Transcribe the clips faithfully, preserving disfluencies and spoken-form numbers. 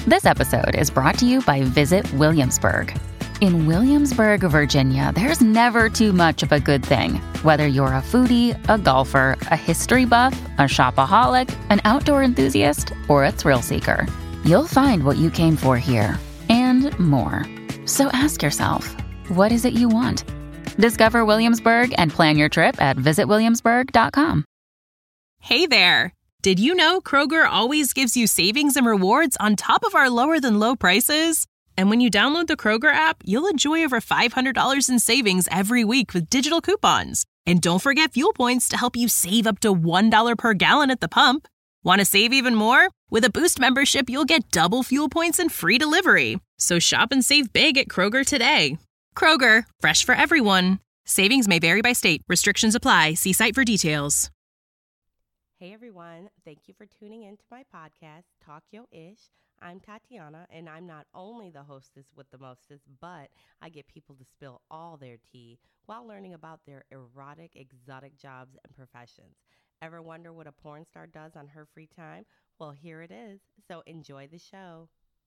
This episode is brought to you by Visit Williamsburg. In Williamsburg, Virginia, there's never too much of a good thing. Whether you're a foodie, a golfer, a history buff, a shopaholic, an outdoor enthusiast, or a thrill seeker, you'll find what you came for here and more. So ask yourself, what is it you want? Discover Williamsburg and plan your trip at visit williamsburg dot com. Hey there! Did you know Kroger always gives you savings and rewards on top of our lower-than-low prices? And when you download the Kroger app, you'll enjoy over five hundred dollars in savings every week with digital coupons. And don't forget fuel points to help you save up to one dollar per gallon at the pump. Want to save even more? With a Boost membership, you'll get double fuel points and free delivery. So shop and save big at Kroger today. Kroger, fresh for everyone. Savings may vary by state. Restrictions apply. See site for details. Hey everyone, thank you for tuning in to my podcast, Talk Yo Ish. I'm Tatiana, and I'm not only the hostess with the mostest, but I get people to spill all their tea while learning about their erotic, exotic jobs and professions. Ever wonder what a porn star does on her free time? Well, here it is, so enjoy the show.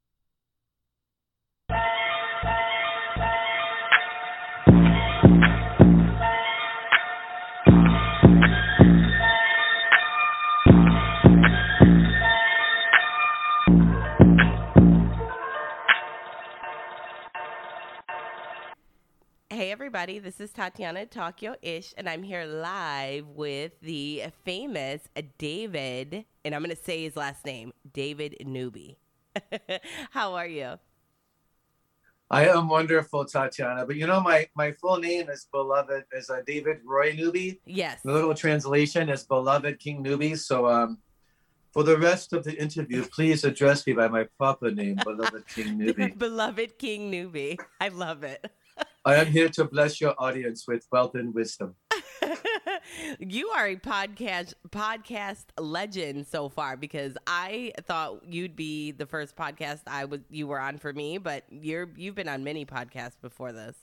Hey everybody, this is Tatiana Talk Yo Ish, and I'm here live with the famous David, and I'm going to say his last name, David Newby. How are you? I am wonderful, Tatiana. But you know, my, my full name is beloved is uh, David Roy Newby. Yes. The little translation is beloved King Newby. So um, for the rest of the interview, please address me by my proper name, beloved King Newby. Beloved King Newby. I love it. I am here to bless your audience with wealth and wisdom. You are a podcast podcast legend so far, because I thought you'd be the first podcast I was you were on for me, but you're you've been on many podcasts before this.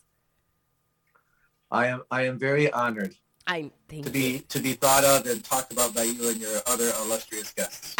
I am I am very honored I thank to you. be to be thought of and talked about by you and your other illustrious guests.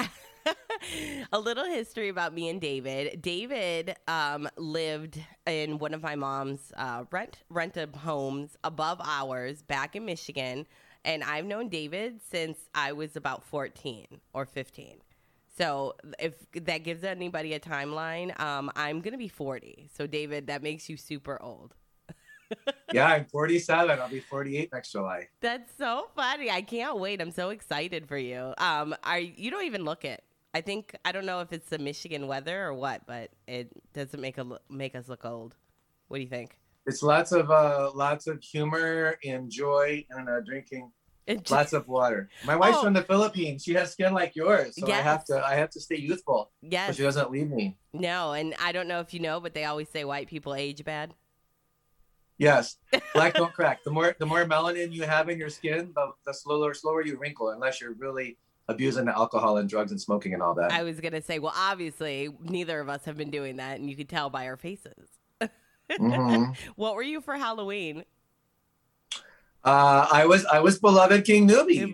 A little history about me and David. David um, lived in one of my mom's uh, rent rented homes above ours back in Michigan, and I've known David since I was about fourteen or fifteen. So if that gives anybody a timeline, um, I'm going to be forty. So, David, that makes you super old. Yeah, I'm forty-seven. I'll be forty-eight next July. That's so funny. I can't wait. I'm so excited for you. Um, are you don't even look it. I think, I don't know if it's the Michigan weather or what, but it doesn't make a make us look old. What do you think? It's lots of uh, lots of humor and joy and uh, drinking lots of water. My wife's Oh. from the Philippines. She has skin like yours, so I Yes. have to I have to stay youthful. Yes. So she doesn't leave me. No, and I don't know if you know, but they always say white people age bad. Yes, black don't crack. The more the more melanin you have in your skin, the, the slower slower you wrinkle, unless you're really abusing the alcohol and drugs and smoking and all that. I was going to say, well, obviously, neither of us have been doing that, and you could tell by our faces. Mm-hmm. What were you for Halloween? Uh, I was I was beloved King Newby.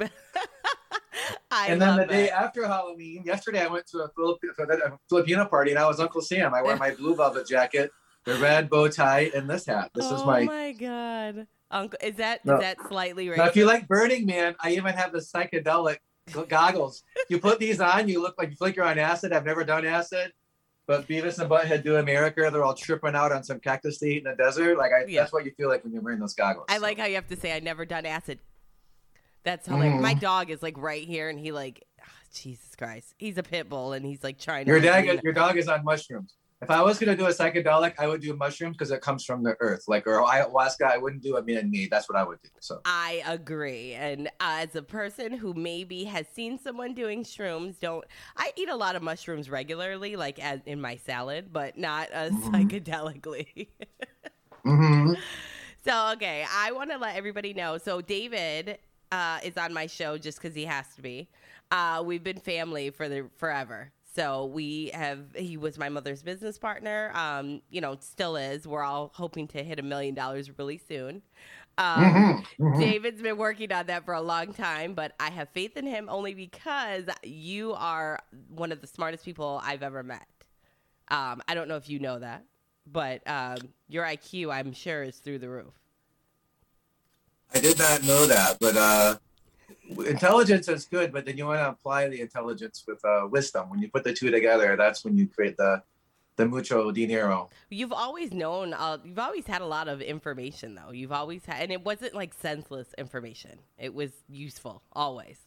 I And then love the day that. after Halloween, yesterday I went to a, Filip- a Filipino party and I was Uncle Sam. I wear my blue velvet jacket, the red bow tie, and this hat. This oh is my. my God. Uncle, is that No. is that slightly racist? Now, if you like Burning Man, I even have the psychedelic goggles. You put these on, you look like you feel like you're on acid. I've never done acid, but Beavis and Butthead do America. They're all tripping out on some cactus to eat in the desert. Like I, Yeah. that's what you feel like when you're wearing those goggles. I So. like how you have to say I've never done acid. That's hilarious. Mhm. My dog is like right here, and he like, oh, Jesus Christ, he's a pit bull, and he's like trying to. Your like, dog, is, your dog is on mushrooms. If I was gonna do a psychedelic, I would do mushrooms because it comes from the earth. Like or ayahuasca, I wouldn't do a man-made. That's what I would do. So I agree. And uh, as a person who maybe has seen someone doing shrooms, don't I eat a lot of mushrooms regularly, like as in my salad, but not uh, Mhm. psychedelically. mm-hmm. So, okay, I want to let everybody know. So, David uh, is on my show just because he has to be. Uh, we've been family for the forever. So we have, he was my mother's business partner, um, you know, still is. We're all hoping to hit a million dollars really soon. Um, Mm-hmm. Mm-hmm. David's been working on that for a long time, but I have faith in him only because you are one of the smartest people I've ever met. Um, I don't know if you know that, but um, your I Q, I'm sure, is through the roof. I did not know that, but uh, intelligence is good, but then you want to apply the intelligence with uh, wisdom. When you put the two together, that's when you create the the mucho dinero. You've always known, uh, you've always had a lot of information, though. You've always had, and it wasn't like senseless information. It was useful, always.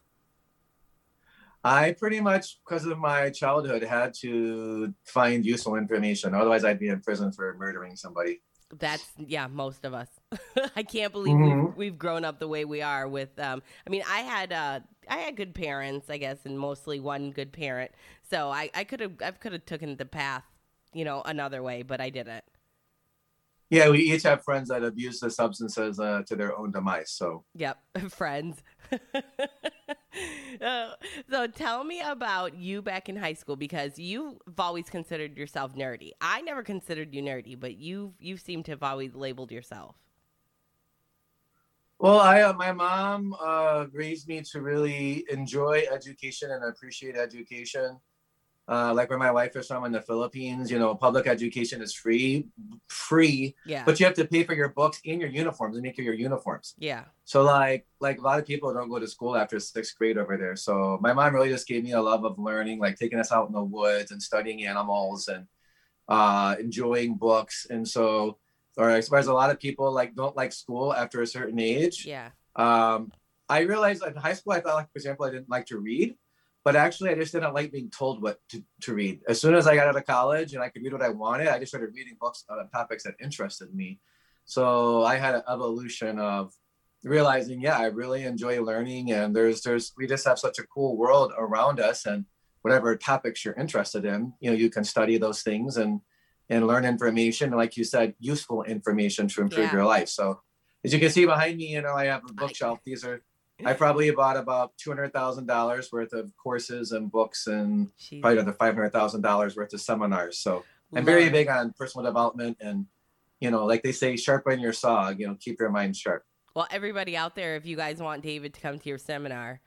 I pretty much, because of my childhood, had to find useful information. Otherwise, I'd be in prison for murdering somebody. That's, yeah, most of us. I can't believe Mm-hmm. we've, we've grown up the way we are with, um, I mean, I had, uh, I had good parents, I guess, and mostly one good parent. So I, I could have, I could have taken the path, you know, another way, but I didn't. Yeah, we each have friends that abuse the substances uh, to their own demise. So, yep, friends. uh, so tell me about you back in high school, because you've always considered yourself nerdy. I never considered you nerdy, but you you seem to have always labeled yourself. well, I uh, my mom uh, raised me to really enjoy education and appreciate education. Uh, like where my wife is from in the Philippines, you know, public education is free, free, Yeah. but you have to pay for your books and your uniforms and make your uniforms. Yeah. So like, like a lot of people don't go to school after sixth grade over there. So my mom really just gave me a love of learning, like taking us out in the woods and studying animals and uh, enjoying books. And so, or as far as a lot of people like don't like school after a certain age. Yeah. Um, I realized in high school, I thought, like, for example, I didn't like to read. But actually, I just didn't like being told what to, to read. As soon as I got out of college and I could read what I wanted, I just started reading books on topics that interested me. So I had an evolution of realizing, yeah, I really enjoy learning, and there's there's we just have such a cool world around us, and whatever topics you're interested in, you know, you can study those things and and learn information, and like you said, useful information to improve Yeah. your life. So as you can see behind me, you know, I have a bookshelf. These are I probably bought about two hundred thousand dollars worth of courses and books, and Jeez. probably another five hundred thousand dollars worth of seminars. So I'm very Love it. big on personal development, and, you know, like they say, sharpen your saw, you know, keep your mind sharp. Well, everybody out there, if you guys want David to come to your seminar,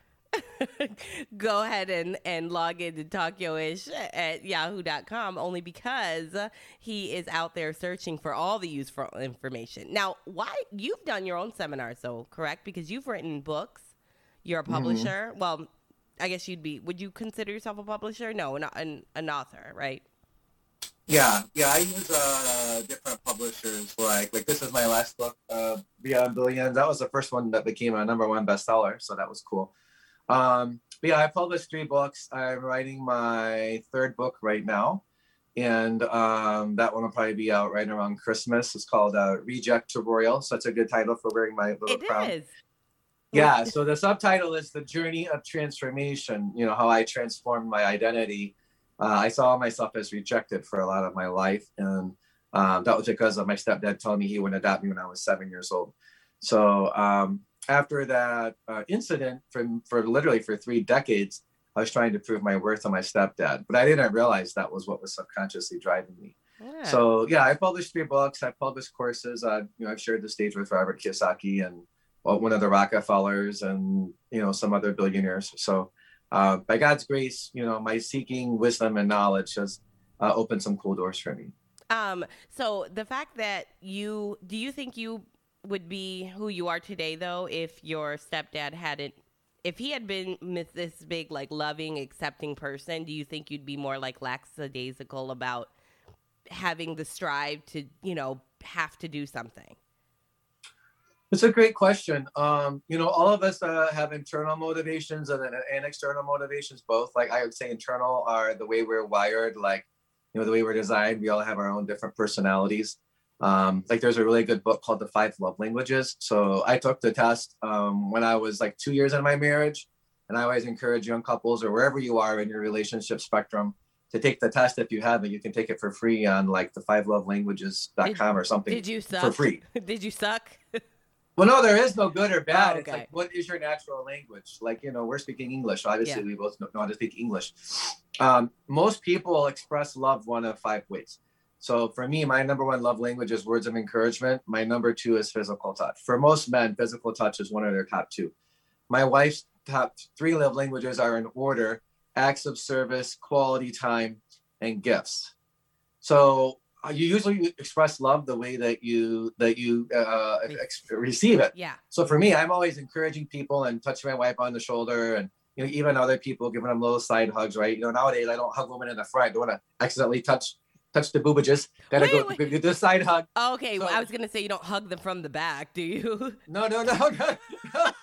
go ahead and, and log into Talkyo-ish at yahoo dot com, only because he is out there searching for all the useful information. Now, why you've done your own seminars, though, correct? Because you've written books. You're a publisher. Mm-hmm. Well, I guess you'd be, would you consider yourself a publisher? No, an, an, an author, right? Yeah, yeah, I use uh, different publishers. Like, like this is my last book, uh, Beyond Billions. That was the first one that became a number one bestseller, so that was cool. Um, but yeah, I published three books. I'm writing my third book right now, and um, that one will probably be out right around Christmas. It's called uh, Reject to Royal, so that's a good title for wearing my little It crown. is. Yeah, so the subtitle is The Journey of Transformation, you know, how I transformed my identity. Uh, I saw myself as rejected for a lot of my life, and um, that was because of my stepdad telling me he wouldn't adopt me when I was seven years old. So um, after that uh, incident, for, for literally for three decades, I was trying to prove my worth to my stepdad, but I didn't realize that was what was subconsciously driving me. Yeah. So yeah, I published three books. I published courses. Uh, you know, I've shared the stage with Robert Kiyosaki and well, one of the Rockefellers and, you know, some other billionaires. So uh, by God's grace, you know, my seeking wisdom and knowledge has uh, opened some cool doors for me. Um, so the fact that you, do you think you would be who you are today, though, if your stepdad hadn't, if he had been this big, like, loving, accepting person, do you think you'd be more, like, lackadaisical about having the strive to, you know, have to do something? It's a great question. Um, you know, all of us uh, have internal motivations and, and external motivations, both. Like I would say internal are the way we're wired, like, you know, the way we're designed. We all have our own different personalities. Um, like there's a really good book called The Five Love Languages. So I took the test um, when I was like two years in my marriage. And I always encourage young couples or wherever you are in your relationship spectrum to take the test. If you haven't, you can take it for free on like the five love languages dot com or something. Did you suck? For free. Did you suck? Well, no, there is no good or bad. Oh, It's okay. like, what is your natural language? Like, you know, we're speaking English. Obviously, Yeah. we both know how to speak English. Um, most people express love one of five ways. So for me, my number one love language is words of encouragement. My number two is physical touch. For most men, physical touch is one of their top two. My wife's top three love languages are in order: acts of service, quality time, and gifts. So uh, you usually express love the way that you that you uh, ex- receive it. Yeah. So for me, I'm always encouraging people and touching my wife on the shoulder, and you know, even other people, giving them little side hugs, right? You know, nowadays I don't hug women in the front. I don't want to accidentally touch touch the boobages. Gotta Wait, go wait. do the side hug. Okay, So- well, I was gonna say you don't hug them from the back, do you? No, no, no, no. no.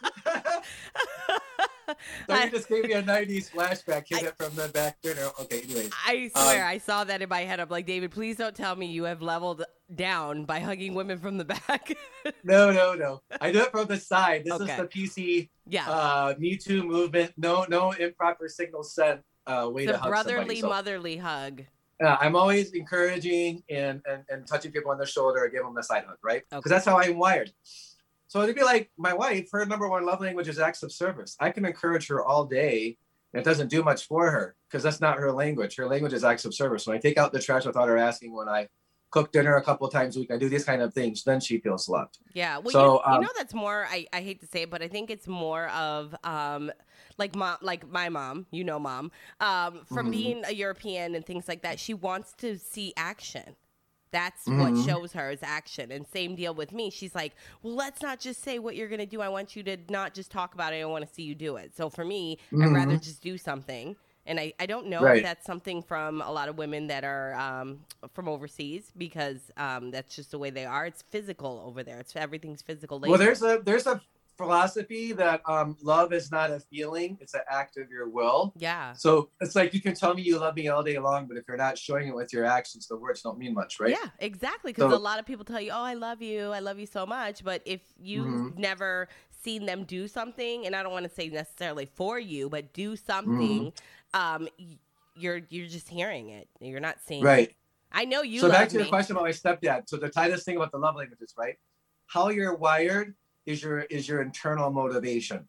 So you just gave me a nineties flashback, hit I- it from the back dinner. Okay, anyways. I swear, Um, I saw that in my head. I'm like, David, please don't tell me you have leveled down by hugging women from the back. No, no, no. I do it from the side. This Okay. is the P C Yeah. uh, Me Too movement. No, no improper signal sent uh, way The to hug brotherly, somebody. So, motherly hug. uh, I'm always encouraging and, and and touching people on the shoulder, give them the side hug, right? Because Okay. that's how I'm wired. So it'd be like my wife. Her number one love language is acts of service. I can encourage her all day. And it doesn't do much for her because that's not her language. Her language is acts of service. When I take out the trash without her asking, when I cook dinner a couple of times a week, I do these kind of things, then she feels loved. Yeah. Well, So, you, you um, know, that's more, I, I hate to say it, but I think it's more of um, like mom, like my mom, you know, mom, um, from Mhm. being a European and things like that. She wants to see action. That's Mhm. what shows her is action. And same deal with me. She's like, well, let's not just say what you're going to do. I want you to not just talk about it. I want to see you do it. So for me, I'd rather Mhm. just do something. And I, I don't know Right. if that's something from a lot of women that are um, from overseas because um, that's just the way they are. It's physical over there. It's everything's physical labor. Well, there's a there's a philosophy that um, love is not a feeling; it's an act of your will. Yeah. So it's like you can tell me you love me all day long, but if you're not showing it with your actions, the words don't mean much, right? Yeah, exactly. Because So- a lot of people tell you, "Oh, I love you, I love you so much," but if you've Mhm. never seen them do something, and I don't want to say necessarily for you, but do something, um, y- you're you're just hearing it. You're not seeing. Right. It. I know you. so love back to me. your question about my stepdad. So to tie this thing about the love languages, right? How you're wired is your is your internal motivation.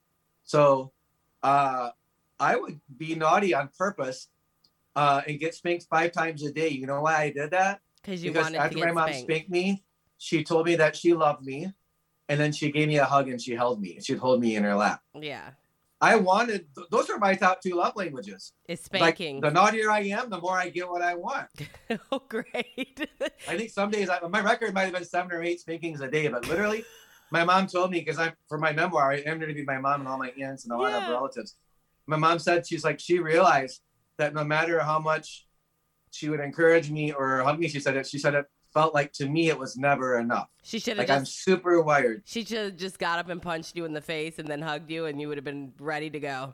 So uh, I would be naughty on purpose uh, and get spanked five times a day. You know why I did that? Because you Because wanted after to my get mom spanked. spanked me, she told me that she loved me, and then she gave me a hug and she held me and she'd hold me in her lap. Yeah, I wanted th- those are my top two love languages. it's Like spanking. the naughtier I am, the more I get what I want. Oh, great. I think some days I, my record might have been seven or eight spankings a day, but literally, my mom told me because I'm for my memoir, I interviewed my mom and all my aunts and a lot Yeah. of relatives. My mom said she's like she realized that no matter how much she would encourage me or hug me, she said it. She said it felt like to me it was never enough. She should have Like I'm just. super wired. She should have just got up and punched you in the face and then hugged you, and you would have been ready to go.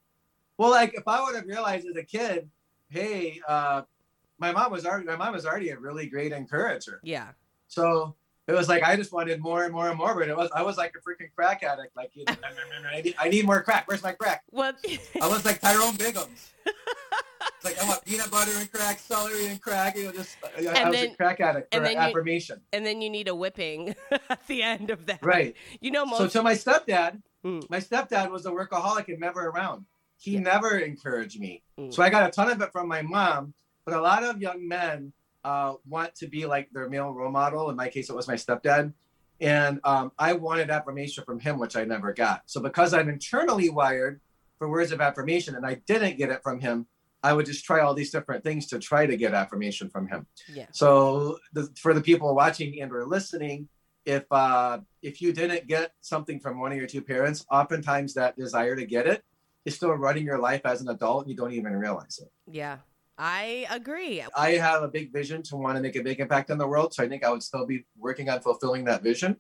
Well, like if I would have realized as a kid, hey, uh, my mom was already my mom was already a really great encourager. Yeah. So it was like I just wanted more and more and more, but it was I was like a freaking crack addict. Like you know, I, need, I need more crack. Where's my crack? Well. I was like Tyrone Biggums. It's like I want peanut butter and crack, celery and crack. You know, just I, I And was then- a crack addict and for then you- affirmation. And then you need a whipping at the end of that. Right. You know, most. So to my stepdad, Mm. my stepdad was a workaholic and never around. He Yeah. never encouraged me. Mm. So I got a ton of it from my mom, but a lot of young men uh, want to be like their male role model. In my case, it was my stepdad. And um, I wanted affirmation from him, which I never got. So because I'm internally wired for words of affirmation and I didn't get it from him, I would just try all these different things to try to get affirmation from him. yeah. So the, for the people watching and or listening, if uh, if you didn't get something from one of your two parents, oftentimes that desire to get it is still running your life as an adult and you don't even realize it. Yeah. I agree. I have a big vision to want to make a big impact on the world. So I think I would still be working on fulfilling that vision.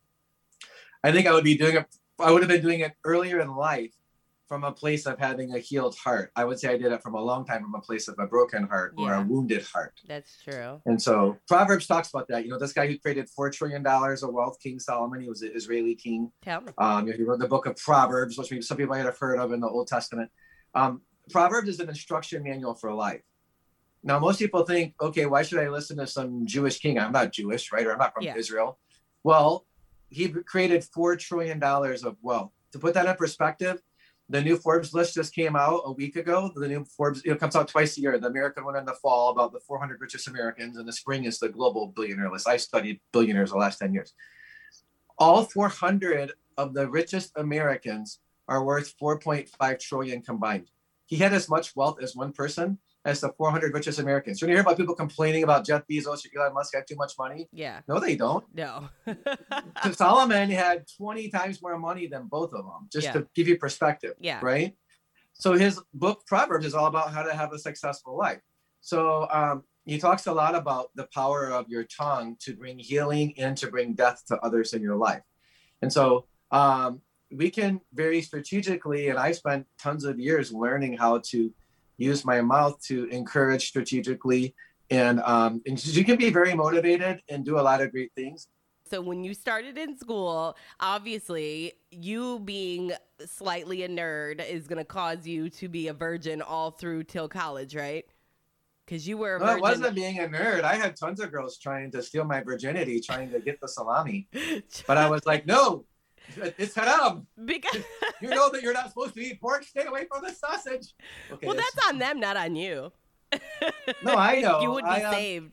I think I would be doing it. I would have been doing it earlier in life from a place of having a healed heart. I would say I did it from a long time from a place of a broken heart or Yeah. a wounded heart. That's true. And so Proverbs talks about that. You know, this guy who created four trillion dollars of wealth, King Solomon, he was an Israeli king. Tell me. Um, he wrote the book of Proverbs, which maybe some people might have heard of in the Old Testament. Um, Proverbs is an instruction manual for life. Now, most people think, okay, why should I listen to some Jewish king? I'm not Jewish, right? Or I'm not from Yeah. Israel. Well, he created four trillion dollars of wealth. To put that in perspective, the new Forbes list just came out a week ago. The new Forbes, you know, comes out twice a year. The American one in the fall about the four hundred richest Americans, and the spring is the global billionaire list. I studied billionaires the last ten years. All four hundred of the richest Americans are worth four point five trillion combined. He had as much wealth as one person, as the four hundred richest Americans. When you hear about people complaining about Jeff Bezos or Elon Musk have too much money, Yeah. no, they don't. No. So Solomon had twenty times more money than both of them, just Yeah. to give you perspective. Yeah. Right. So his book Proverbs is all about how to have a successful life. So um, he talks a lot about the power of your tongue to bring healing and to bring death to others in your life. And so um, we can very strategically, and I spent tons of years learning how to use my mouth to encourage strategically. And, um, and you can be very motivated and do a lot of great things. So when you started in school, obviously you being slightly a nerd is going to cause you to be a virgin all through till college, right? Because you were a No, virgin. it wasn't being a nerd. I had tons of girls trying to steal my virginity, trying to get the salami. But I was like, no, it's haram. Because You know that you're not supposed to eat pork. Stay away from the sausage. Okay, well, it's- that's on them, not on you. No, I know. You would be I, um, saved.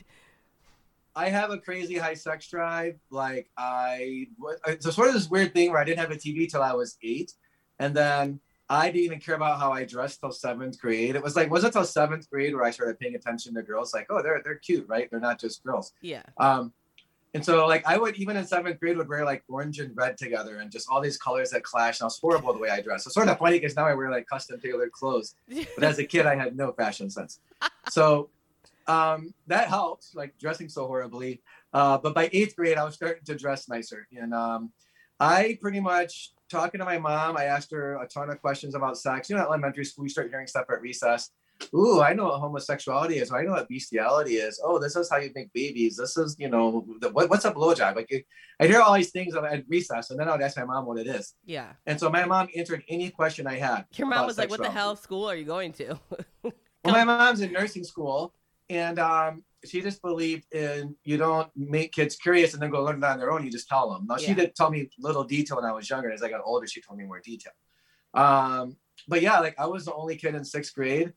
I have a crazy high sex drive. Like I, it's a sort of this weird thing where I didn't have a T V till I was eight, and then I didn't even care about how I dressed till seventh grade. It was like wasn't till seventh grade where I started paying attention to girls. Like, oh, they're they're cute, right? They're not just girls. Yeah. Um, and so like I would even in seventh grade would wear like orange and red together and just all these colors that clash. And I was horrible the way I dressed. It's sort of funny because now I wear like custom tailored clothes. But as a kid, I had no fashion sense. So um, that helped, like dressing so horribly. Uh, but by eighth grade, I was starting to dress nicer. And um, I pretty much, talking to my mom, I asked her a ton of questions about sex. You know, at elementary school, you start hearing stuff at recess. Ooh, I know what homosexuality is. I know what bestiality is. Oh, this is how you make babies. This is, you know, the, what, what's a blowjob? Like, I hear all these things at recess, and then I would ask my mom what it is. Yeah. And so my mom answered any question I had. Your mom about was like, what the sexuality. hell school are you going to? Well, my mom's in nursing school, and um, she just believed in you don't make kids curious and then go learn it on their own. You just tell them. Now, she Yeah. did tell me little detail when I was younger. As I got older, she told me more detail. Um, but yeah, like I was the only kid in sixth grade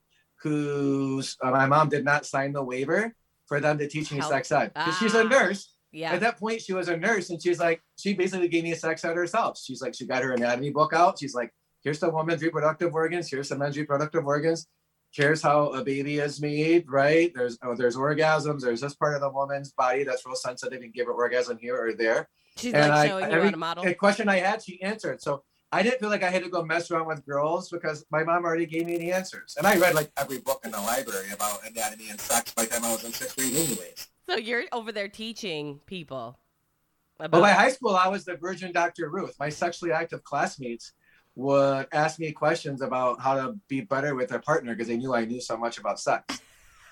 whose uh, my mom did not sign the waiver for them to teach me How- sex ed because she's Ah. a nurse. Yeah. At that point, she was a nurse, and she's like, she basically gave me a sex ed herself. She's like, she got her anatomy book out. She's like, here's the woman's reproductive organs. Here's the men's reproductive organs. Here's how a baby is made, right? There's oh, there's orgasms. There's this part of the woman's body that's real sensitive and give her orgasm here or there. She's And like I- showing you every- how to model. A question I had, she answered. So I didn't feel like I had to go mess around with girls because my mom already gave me the answers. And I read like every book in the library about anatomy and sex by the time I was in sixth grade anyways. So you're over there teaching people about. But by high school, I was the virgin Doctor Ruth. My sexually active classmates would ask me questions about how to be better with their partner because they knew I knew so much about sex.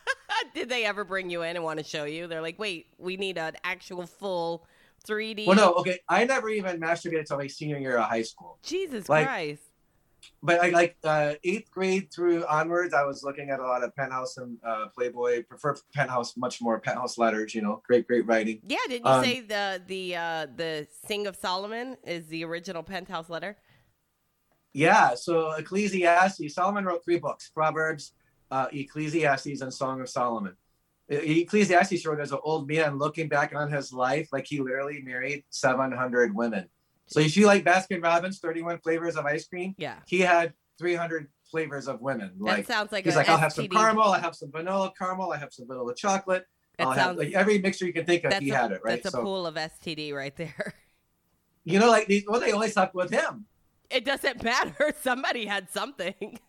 Did they ever bring you in and want to show you? They're like, wait, we need an actual full three D. Well, no, okay. I never even masturbated until my senior year of high school. Jesus Like- Christ. But I like uh, eighth grade through onwards, I was looking at a lot of Penthouse and uh, Playboy. Prefer Penthouse much more. Penthouse letters, you know, great, great writing. Yeah, didn't you Um, say the the uh, the Sing of Solomon is the original Penthouse letter? Yeah. So Ecclesiastes, Solomon wrote three books: Proverbs, uh, Ecclesiastes, and Song of Solomon. E- Ecclesiastes wrote as an old man looking back on his life, like he literally married seven hundred women. So if you like Baskin Robbins, thirty-one flavors of ice cream, Yeah. he had three hundred flavors of women. That Like sounds like he's a like, I'll have some S T D. caramel, I have some vanilla caramel, I have some vanilla chocolate. That I'll have sounds- like every mixture you can think of. That's He a, had it, right? That's a So pool of S T D right there. you know, like these, well, they only slept with him. It doesn't matter. Somebody had something.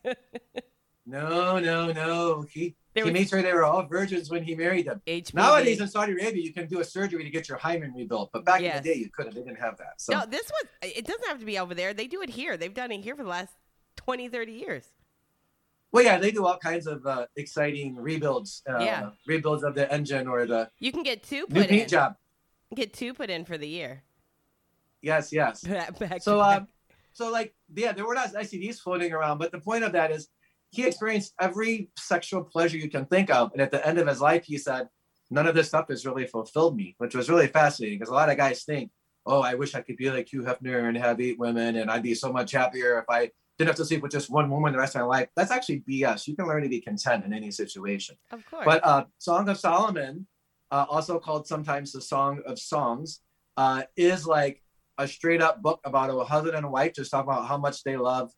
No, no, no. He There he was- made sure they were all virgins when he married them. H P V. Nowadays in Saudi Arabia, you can do a surgery to get your hymen rebuilt, but back Yes. in the day, you couldn't. They didn't have that. So No, this was, it doesn't have to be over there. They do it here. They've done it here for the last twenty, thirty years. well, yeah, they do all kinds of uh, exciting rebuilds. Uh, Yeah. rebuilds of the engine or the You can get two new put paint in. job. Get two put in for the year. Yes, yes. Back to So, back. um, so like, yeah, there were not S T Ds floating around, but the point of that is he experienced every sexual pleasure you can think of. And at the end of his life, he said, none of this stuff has really fulfilled me, which was really fascinating because a lot of guys think, oh, I wish I could be like Hugh Hefner and have eight women and I'd be so much happier if I didn't have to sleep with just one woman the rest of my life. That's actually B S. You can learn to be content in any situation. Of course. But uh, Song of Solomon, uh, also called sometimes the Song of Songs, uh, is like a straight up book about a husband and a wife just talking about how much they love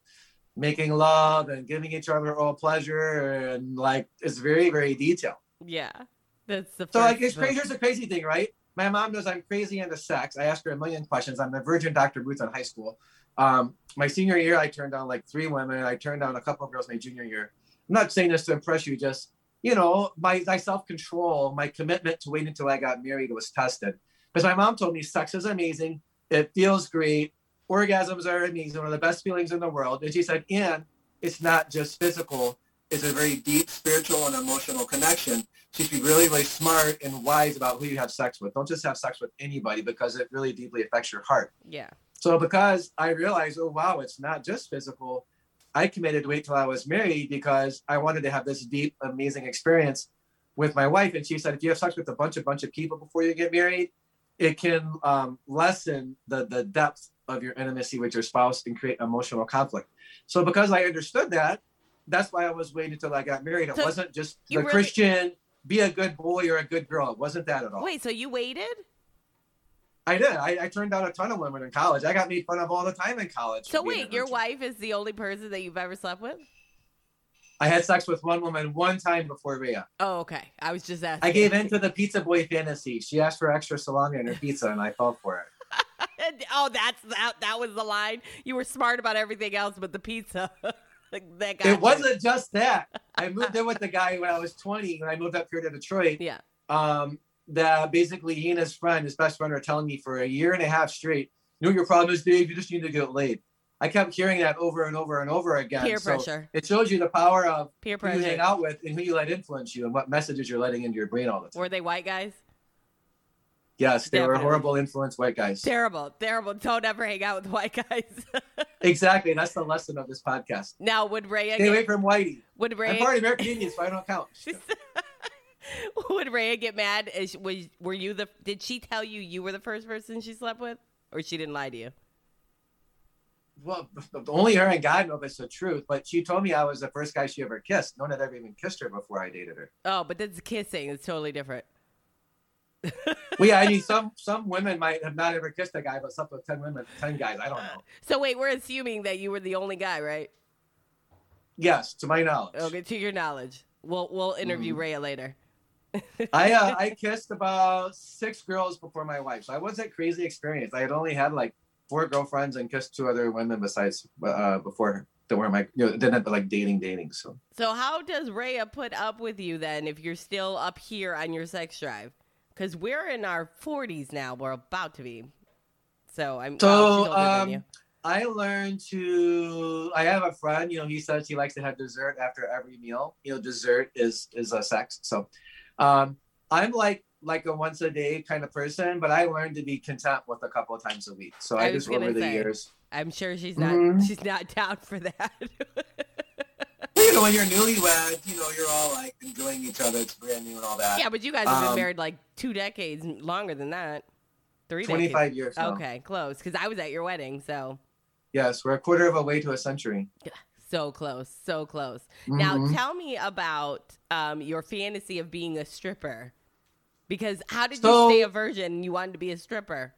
making love and giving each other all pleasure, and like it's very, very detailed. Yeah, that's the. So first like, it's book. crazy. Here's the crazy thing, right? My mom knows I'm crazy into sex. I ask her a million questions. I'm the virgin Doctor Booth in high school. Um, my senior year, I turned down like three women. I turned down a couple of girls my junior year. I'm not saying this to impress you, just, you know, my, my self-control, my commitment to wait until I got married was tested. Because my mom told me sex is amazing. It feels great. Orgasms are amazing, one of the best feelings in the world. And she said, and it's not just physical. It's a very deep spiritual and emotional connection. So you should be really, really smart and wise about who you have sex with. Don't just have sex with anybody, because it really deeply affects your heart. Yeah. So because I realized, oh, wow, it's not just physical, I committed to wait till I was married because I wanted to have this deep, amazing experience with my wife. And she said, if you have sex with a bunch of bunch of people before you get married, it can um, lessen the, the depth of your intimacy with your spouse and create emotional conflict. So because I understood that, that's why I was waiting until I got married. It So wasn't just the you really- Christian, be a good boy or a good girl. It wasn't that at all. Wait, so you waited? I did. I, I turned down a ton of women in college. I got made fun of all the time in college. So for being wait, a your virgin. wife is the only person that you've ever slept with? I had sex with one woman one time before Rhea. Oh, okay. I was just asking. I gave in to the pizza boy fantasy. She asked for extra salami on her pizza, and I fell for it. Oh, that's that. That was the line. You were smart about everything else, but the pizza. Like that got It you. wasn't just that. I moved in with the guy when I was twenty, when I moved up here to Detroit. Yeah. Um, that basically he and his friend, his best friend, are telling me for a year and a half straight, you know what your problem is, Dave? You just need to get laid. I kept hearing that over and over and over again. Peer So pressure. It shows you the power of Peer who you hang pressure. out with and who you let influence you and what messages you're letting into your brain all the time. Were they white guys? Yes, they were Definitely. horrible influence white guys. Terrible, terrible. Don't ever hang out with white guys. Exactly. That's the lesson of this podcast. Now, would Rhea Stay away get, from whitey. would I'm Rhea part of American Indians, so I don't count. would Rhea get mad? Is, was were you the? Did she tell you you were the first person she slept with, or she didn't lie to you? Well, only her and God know if it's the truth, but she told me I was the first guy she ever kissed. No one had ever even kissed her before I dated her. Oh, but that's kissing. It's totally different. Well, yeah, I mean, some some women might have not ever kissed a guy, but slept with ten women, ten guys. I don't know. So wait, we're assuming that you were the only guy, right? Yes, to my knowledge. Okay, to your knowledge. We'll we'll interview Mhm. Rhea later. I uh, I kissed about six girls before my wife, so I wasn't crazy experience. I had only had like four girlfriends and kissed two other women besides uh, before her that weren't my, you know, didn't have like dating dating. So So how does Rhea put up with you then if you're still up here on your sex drive? Because we're in our forties now. We're about to be. So I'm. So, well, she's older than um, you. I learned to. I have a friend. You know, he says he likes to have dessert after every meal. You know, dessert is is a sex. So, um, I'm like like a once a day kind of person, but I learned to be content with a couple of times a week. So I I, was just over gonna the say. years. I'm sure she's not. Mhm. She's not down for that. You know, when you're newlywed, you know, you're all like enjoying each other. It's brand new and all that. Yeah, but you guys have been Um, married like two decades longer than that. Three twenty-five decades. years now. Okay, close. Because I was at your wedding, so Yes, we're a quarter of a way to a century. so close, so close. Now, Mhm. tell me about um, your fantasy of being a stripper. Because how did So- you stay a virgin and you wanted to be a stripper?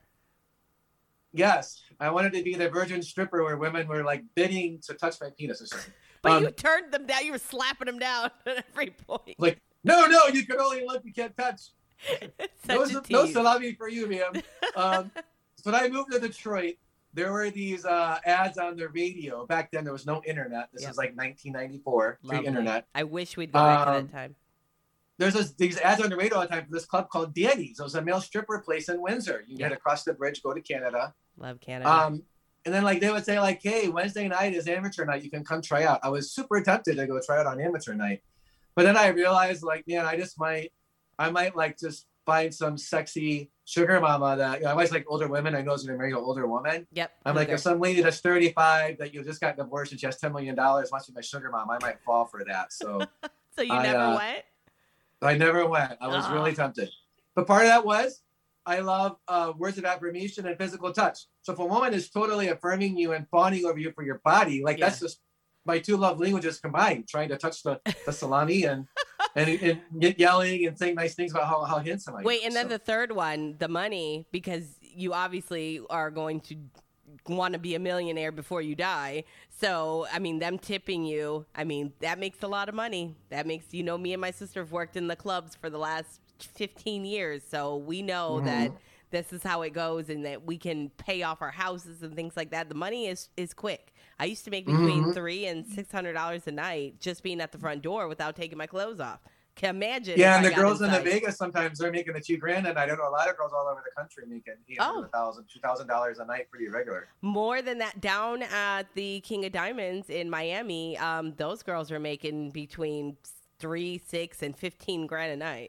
Yes, I wanted to be the virgin stripper where women were like bidding to touch my penis or something. But Um, you turned them down. You were slapping them down at every point. Like, no, no, you can only look, you can't touch. Such no, a no tease. salami for you, ma'am. Um, so when I moved to Detroit, there were these uh, ads on the radio. Back then, there was no internet. This Yep. is like nineteen ninety-four, Lovely. pre-internet. I wish we'd go back to Um, that time. There's this, these ads on the radio all the time for this club called Danny's. It was a male stripper place in Windsor. You Yeah. get across the bridge, go to Canada. Love Canada. Um, and then like they would say like, hey, Wednesday night is amateur night. You can come try out. I was super tempted to go try out on amateur night. But then I realized like, man, I just might, I might like just find some sexy sugar mama that, you know, I always like older women. I know it's going to marry an older woman. yep. I'm like, cougar. if some lady that's thirty-five that you just got divorced and she has ten million dollars wants to be my sugar mom, I might fall for that. So So you I, never uh, went? I never went. I was Ah. really tempted. But part of that was I love uh, words of affirmation and physical touch. So if a woman is totally affirming you and fawning over you for your body, like Yeah. that's just my two love languages combined, trying to touch the, the salami and, and and get yelling and saying nice things about how, how handsome I am. Wait, and then So- the third one, the money, because you obviously are going to want to be a millionaire before you die. So, I mean, them tipping you, I mean, that makes a lot of money. That makes, you know, me and my sister have worked in the clubs for the last fifteen years. So we know mm-hmm. that this is how it goes and that we can pay off our houses and things like that. The money is, is quick. I used to make between mm-hmm. three and six hundred dollars a night just being at the front door without taking my clothes off. Can imagine. Yeah, and the girls inside. in the Vegas sometimes they're making a two grand, and I don't know a lot of girls all over the country making eight hundred, thousand, two thousand dollars a night, pretty regular. More than that, down at the King of Diamonds in Miami, um, those girls are making between three, six, and fifteen grand a night.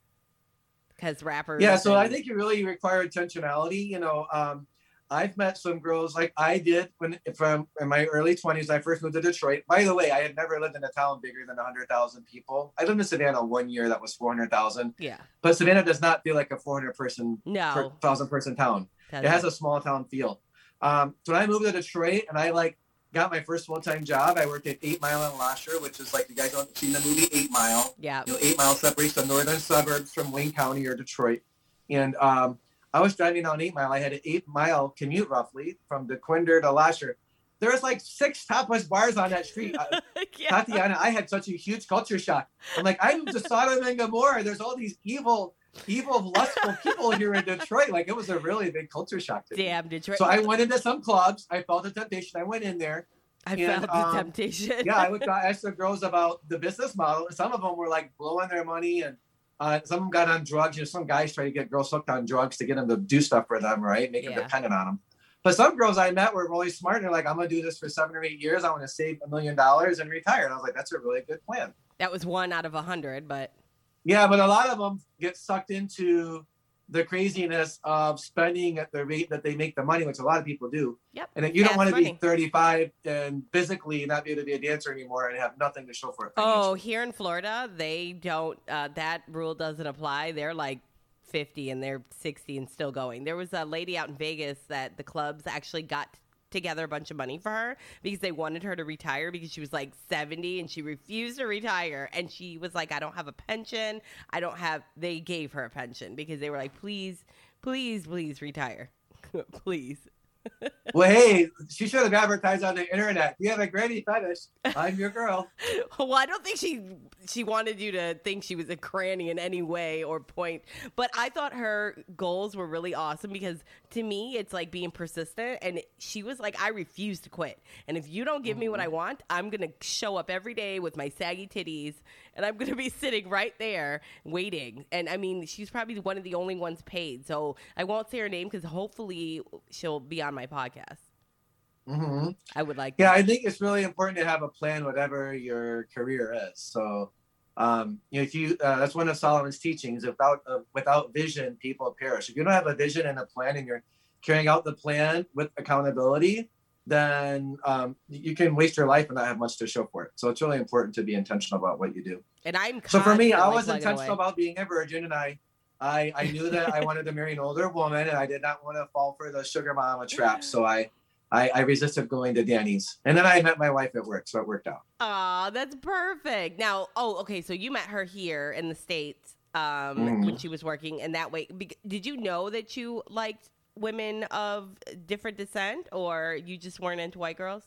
Because rappers. Yeah, so and- I think you really require intentionality. You know, um, I've met some girls like I did when from in my early twenties. I first moved to Detroit. By the way, I had never lived in a town bigger than one hundred thousand people. I lived in Savannah one year that was four hundred thousand. Yeah. But Savannah does not feel like a four hundred person, no. per thousand person town. Doesn't. It has a small town feel. Um, so when I moved to Detroit and I like got my first full-time job, I worked at Eight Mile and Lasher, which is like, you guys don't seen the movie Eight Mile. Yeah. You know, Eight Mile separates the northern suburbs from Wayne County or Detroit. And, um, I was driving down Eight Mile. I had an eight mile commute roughly from DeQuinder to Lasher. There was like six topless bars on that street. Uh, yeah. Tatiana, I had such a huge culture shock. I'm like, I moved to Sodom and Gomorrah. There's all these evil, evil, lustful people here in Detroit. Like it was a really big culture shock to me. Damn, Detroit. So I went into some clubs. I felt the temptation. I went in there. I and, felt the um, temptation. yeah, I would I asked the girls about the business model. And some of them were like blowing their money and Uh, some of them got on drugs. You know, some guys try to get girls hooked on drugs to get them to do stuff for them, right? Make yeah. them dependent on them. But some girls I met were really smart. They're like, I'm going to do this for seven or eight years. I want to save a million dollars and retire. And I was like, that's a really good plan. That was one out of a hundred, but. Yeah, but a lot of them get sucked into the craziness of spending at the rate that they make the money, which a lot of people do. Yep. And if you Fast don't want to money. be thirty-five and physically not be able to be a dancer anymore and have nothing to show for it. Oh, here in Florida, they don't, uh, that rule doesn't apply. They're like fifty and they're sixty and still going. There was a lady out in Vegas that the clubs actually got together a bunch of money for her because they wanted her to retire because she was like seventy and she refused to retire. And she was like, I don't have a pension. I don't have, they gave her a pension because they were like, please, please, please retire. Please. Well, hey, she should have advertised on the internet. You have a granny fetish. I'm your girl. Well, I don't think she she wanted you to think she was a cranny in any way or point. But I thought her goals were really awesome because to me, it's like being persistent. And she was like, I refuse to quit. And if you don't give me what I want, I'm going to show up every day with my saggy titties. And I'm going to be sitting right there waiting. And I mean, she's probably one of the only ones paid. So I won't say her name because hopefully she'll be on my podcast. Mm-hmm. I would like Yeah, that. I think it's really important to have a plan, whatever your career is. So, um, you know, if you, uh, that's one of Solomon's teachings, without, uh, without vision, people perish. If you don't have a vision and a plan and you're carrying out the plan with accountability, then um, you can waste your life and not have much to show for it. So it's really important to be intentional about what you do. And I'm so for me, I was plugging intentional away. about being a virgin, and I, I, I knew that I wanted to marry an older woman, and I did not want to fall for the sugar mama trap. So I, I, I resisted going to Danny's, and then I met my wife at work, so it worked out. Aw, that's perfect. Now, oh, okay, so you met her here in the States um, Mhm. when she was working, and that way, be- did you know that you liked women of different descent, or you just weren't into white girls?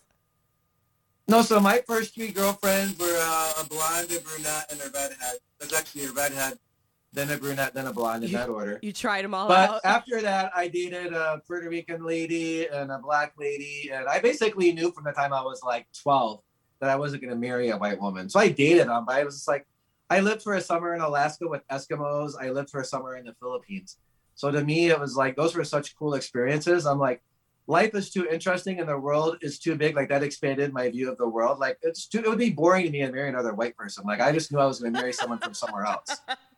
No, so my first three girlfriends were uh, a blonde, a brunette, and a redhead. There's actually a redhead, then a brunette, then a blonde in You- that order. You tried them all But out? after that, I dated a Puerto Rican lady and a black lady, and I basically knew from the time I was like twelve that I wasn't going to marry a white woman. So I dated them, but I was just like, I lived for a summer in Alaska with Eskimos. I lived for a summer in the Philippines. So to me, it was like, those were such cool experiences. I'm like, life is too interesting and the world is too big. Like that expanded my view of the world. Like it's too, it would be boring to me to marry another white person. Like I just knew I was going to marry someone from somewhere else.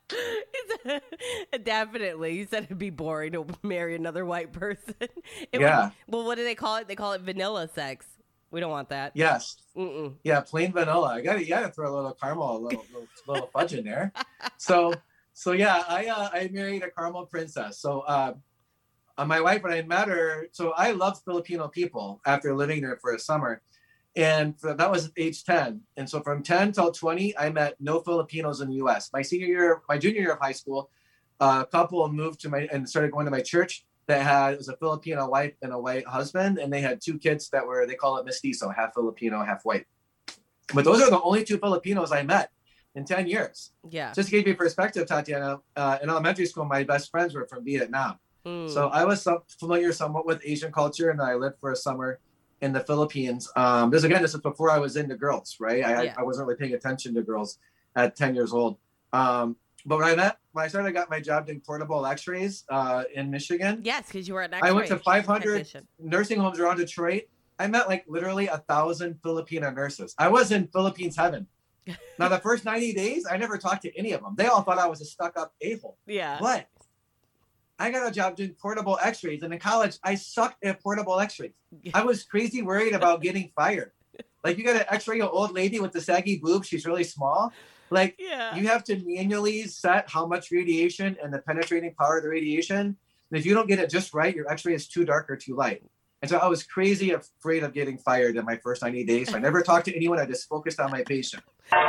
Definitely. You said it'd be boring to marry another white person. It Yeah. would- well, what do they call it? They call it vanilla sex. We don't want that. Yes. Mm-mm. Yeah, plain vanilla. I got to, you got to throw a little caramel, a little, little, little fudge in there. So, so yeah, I uh, I married a caramel princess. So, uh, uh, my wife, when I met her, so I loved Filipino people after living there for a summer, and for, that was at age ten. And so from ten till twenty, I met no Filipinos in the U S. My senior year, my junior year of high school, uh, a couple moved to my and started going to my church. that had, it was a Filipino wife and a white husband. And they had two kids that were, they call it mestizo, half Filipino, half white. But those are the only two Filipinos I met in ten years. Yeah. Just to give you perspective, Tatiana, uh, in elementary school, my best friends were from Vietnam. Mm. So I was some, familiar somewhat with Asian culture, and I lived for a summer in the Philippines. Um, this again, this is before I was into girls, right? I, yeah. I, I wasn't really paying attention to girls at ten years old. Um, but when I met, when I started, I got my job doing portable X-rays uh, in Michigan. Yes, because you were an X-ray I went to five hundred technician. nursing homes around Detroit. I met like literally a thousand Filipino nurses. I was in Philippines heaven. Now, the first ninety days, I never talked to any of them. They all thought I was a stuck-up a-hole. Yeah. But I got a job doing portable X-rays, and in college, I sucked at portable X-rays. I was crazy worried about getting fired. Like, you got to X-ray an old lady with the saggy boobs. She's really small. Like, yeah. you have to manually set how much radiation and the penetrating power of the radiation. And if you don't get it just right, your X-ray is too dark or too light. And so I was crazy afraid of getting fired in my first ninety days. So I never talked to anyone. I just focused on my patient.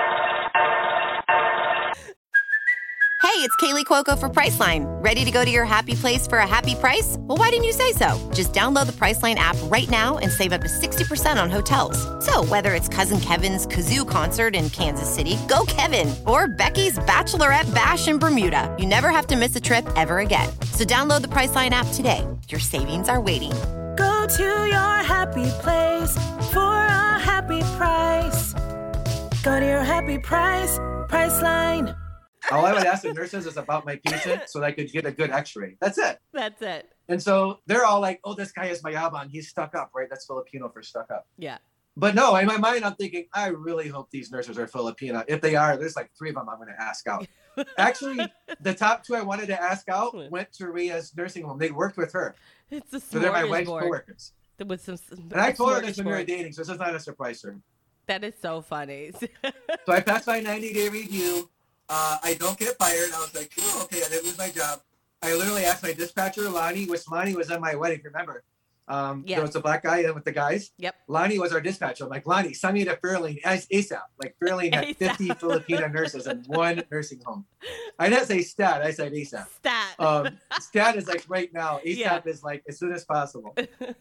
Hey, it's Kaylee Cuoco for Priceline. Ready to go to your happy place for a happy price? Well, why didn't you say so? Just download the Priceline app right now and save up to sixty percent on hotels. So whether it's Cousin Kevin's Kazoo Concert in Kansas City, go Kevin, or Becky's Bachelorette Bash in Bermuda, you never have to miss a trip ever again. So download the Priceline app today. Your savings are waiting. Go to your happy place for a happy price. Go to your happy price, Priceline. All I would ask the nurses is about my patient so that I could get a good X-ray. That's it. That's it. And so they're all like, oh, this guy is mayabang. He's stuck up, right? That's Filipino for stuck up. Yeah. But no, in my mind, I'm thinking, I really hope these nurses are Filipino. If they are, there's like three of them I'm going to ask out. Actually, the top two I wanted to ask out went to Rhea's nursing home. They worked with her. It's a So they're my wife's coworkers. With some, some, and I told her this when we were dating, so this is not a surprise to her. That is so funny. So I passed my ninety-day review. Uh, I don't get fired. I was like, oh, okay, I didn't lose my job. I literally asked my dispatcher, Lonnie, which Lonnie was at my wedding, remember? Um, yeah. There was a black guy with the guys. Yep. Lonnie was our dispatcher. I'm like, Lonnie, send me to Fairlane ASAP. Like, Fairlane had fifty Filipino nurses in one nursing home. I didn't say stat. I said ASAP. Stat. Um, stat is like right now. ASAP yeah. is like as soon as possible.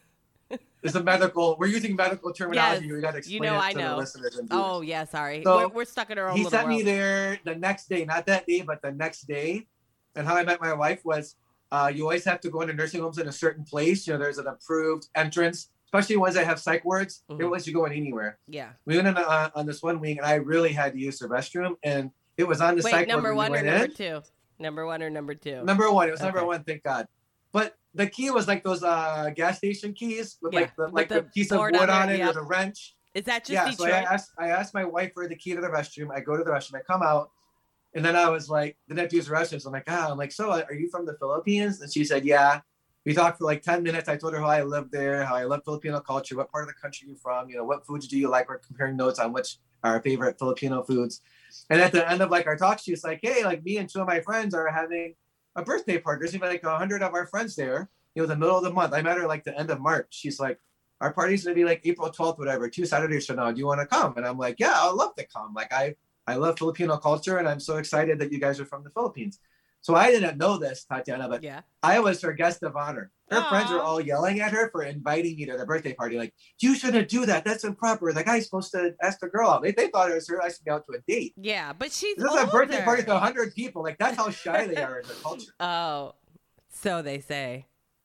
It's a medical. We're using medical terminology. Yes. We got to explain you know, it I to know. the listeners. And oh yeah, sorry. So we're, we're stuck in our own. He little sent world. me there the next day, not that day, but the next day. And how I met my wife was, uh, you always have to go into nursing homes in a certain place. You know, there's an approved entrance, especially ones that have psych wards. Mm-hmm. They won't let you go in anywhere. Yeah. We went in uh, on this one wing, and I really had to use the restroom, and it was on the Wait, psych number ward. Number one we or number in. two? Number one or number two? Number one. It was okay. number one. Thank God. But the key was like those uh, gas station keys with yeah, like the like the the piece of wood on, on it yep. or the wrench. Is that just yeah? Detroit? So I asked I asked my wife for the key to the restroom. I go to the restroom. I come out, and then I was like, didn't have to use the restroom. So I'm like, ah, I'm like, so are you from the Philippines? And she said, yeah. We talked for like ten minutes. I told her how I lived there, how I love Filipino culture, what part of the country you're from, you know, what foods do you like? We're comparing notes on which are our favorite Filipino foods. And at the end of like our talk, she's like, hey, like me and two of my friends are having a birthday party. There's even like a hundred of our friends there. You know, the middle of the month. I met her like the end of March. She's like, our party's gonna be like April twelfth, whatever, two Saturdays from now. Do you want to come? And I'm like, yeah, I'd love to come. Like I, I love Filipino culture, and I'm so excited that you guys are from the Philippines. So I didn't know this, Tatiana, but yeah. I was her guest of honor. Her Aww. friends were all yelling at her for inviting me to the birthday party. Like, you shouldn't do that. That's improper. The guy's supposed to ask the girl out. They, they thought it was her asking me out to a date. Yeah, but she's This is a birthday party to a hundred people. Like, that's how shy they are in their culture. Oh, so they say.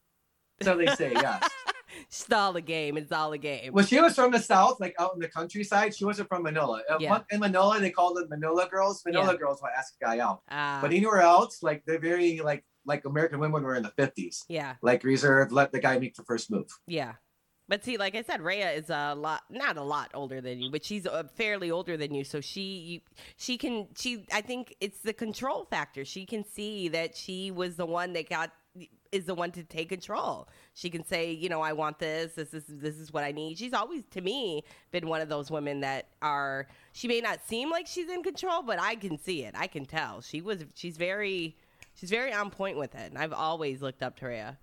So they say, yes. It's all a game. It's all a game. Well, she was from the South, like out in the countryside. She wasn't from Manila. Yeah. In Manila, they called it Manila girls. Manila yeah. girls will ask a guy out. Uh, but anywhere else, like they're very like like American women were in the fifties. Yeah. Like reserved, let the guy make the first move. Yeah. But see, like I said, Rhea is a lot, not a lot older than you, but she's uh, fairly older than you. So she, you, she can, she, I think it's the control factor. She can see that she was the one that got, is the one to take control. She can say, you know, I want this, this is, this is what I need. She's always, to me, been one of those women that are, she may not seem like she's in control, but I can see it. I can tell. She was, she's very, she's very on point with it. And I've always looked up to Rhea.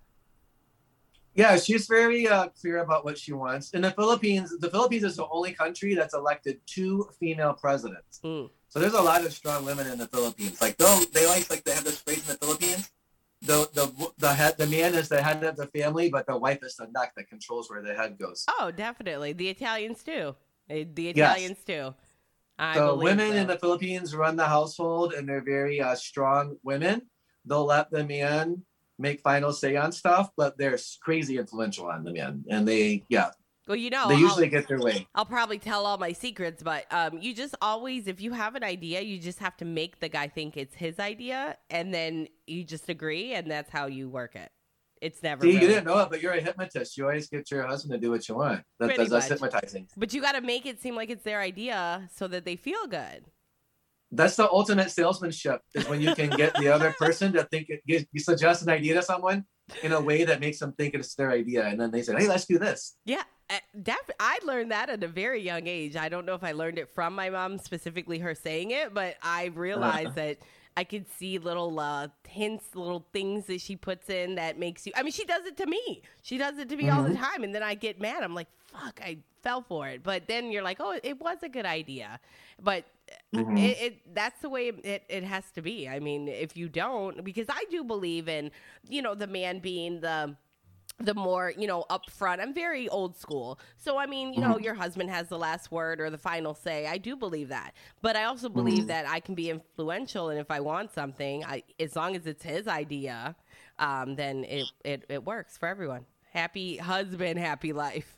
Yeah, she's very uh, clear about what she wants. In the Philippines, the Philippines is the only country that's elected two female presidents. Mm. So there's a lot of strong women in the Philippines. Like, though they like, like they have this phrase in the Philippines, the the the head, the man is the head of the family, but the wife is the neck that controls where the head goes. Oh, definitely. The Italians too. Eh, The Italians Yes. too. I So believe women so. in the Philippines run the household, and they're very uh, strong women. They'll let the man make final say on stuff, but they're crazy influential on the man, and they, yeah, Well, you know, they I'll- usually get their way. I'll probably tell all my secrets, but um, you just always, if you have an idea, you just have to make the guy think it's his idea, and then you just agree, and that's how you work it. It's never. See, you really- didn't know it, but you're a hypnotist. You always get your husband to do what you want. That, Pretty that's that's much. hypnotizing. But you got to make it seem like it's their idea so that they feel good. That's the ultimate salesmanship, is when you can get the other person to think it, you, you suggest an idea to someone in a way that makes them think it's their idea, and then they say, hey, let's do this. Yeah, uh, def- I learned that at a very young age. I don't know if I learned it from my mom, specifically her saying it, but I realized Uh-huh. that I could see little uh, hints, little things that she puts in that makes you. I mean, she does it to me. She does it to me all the time, and then I get mad. I'm like, "Fuck, I fell for it." But then you're like, "Oh, it was a good idea," but. Mhm. It, it that's the way it, it has to be. I mean, if you don't, because I do believe in, you know, the man being the the more, you know, upfront. I'm very old school. So, I mean, you know, your husband has the last word or the final say. I do believe that. But I also believe that I can be influential. And if I want something, I, as long as it's his idea, um, then it, it, it works for everyone. Happy husband, happy life.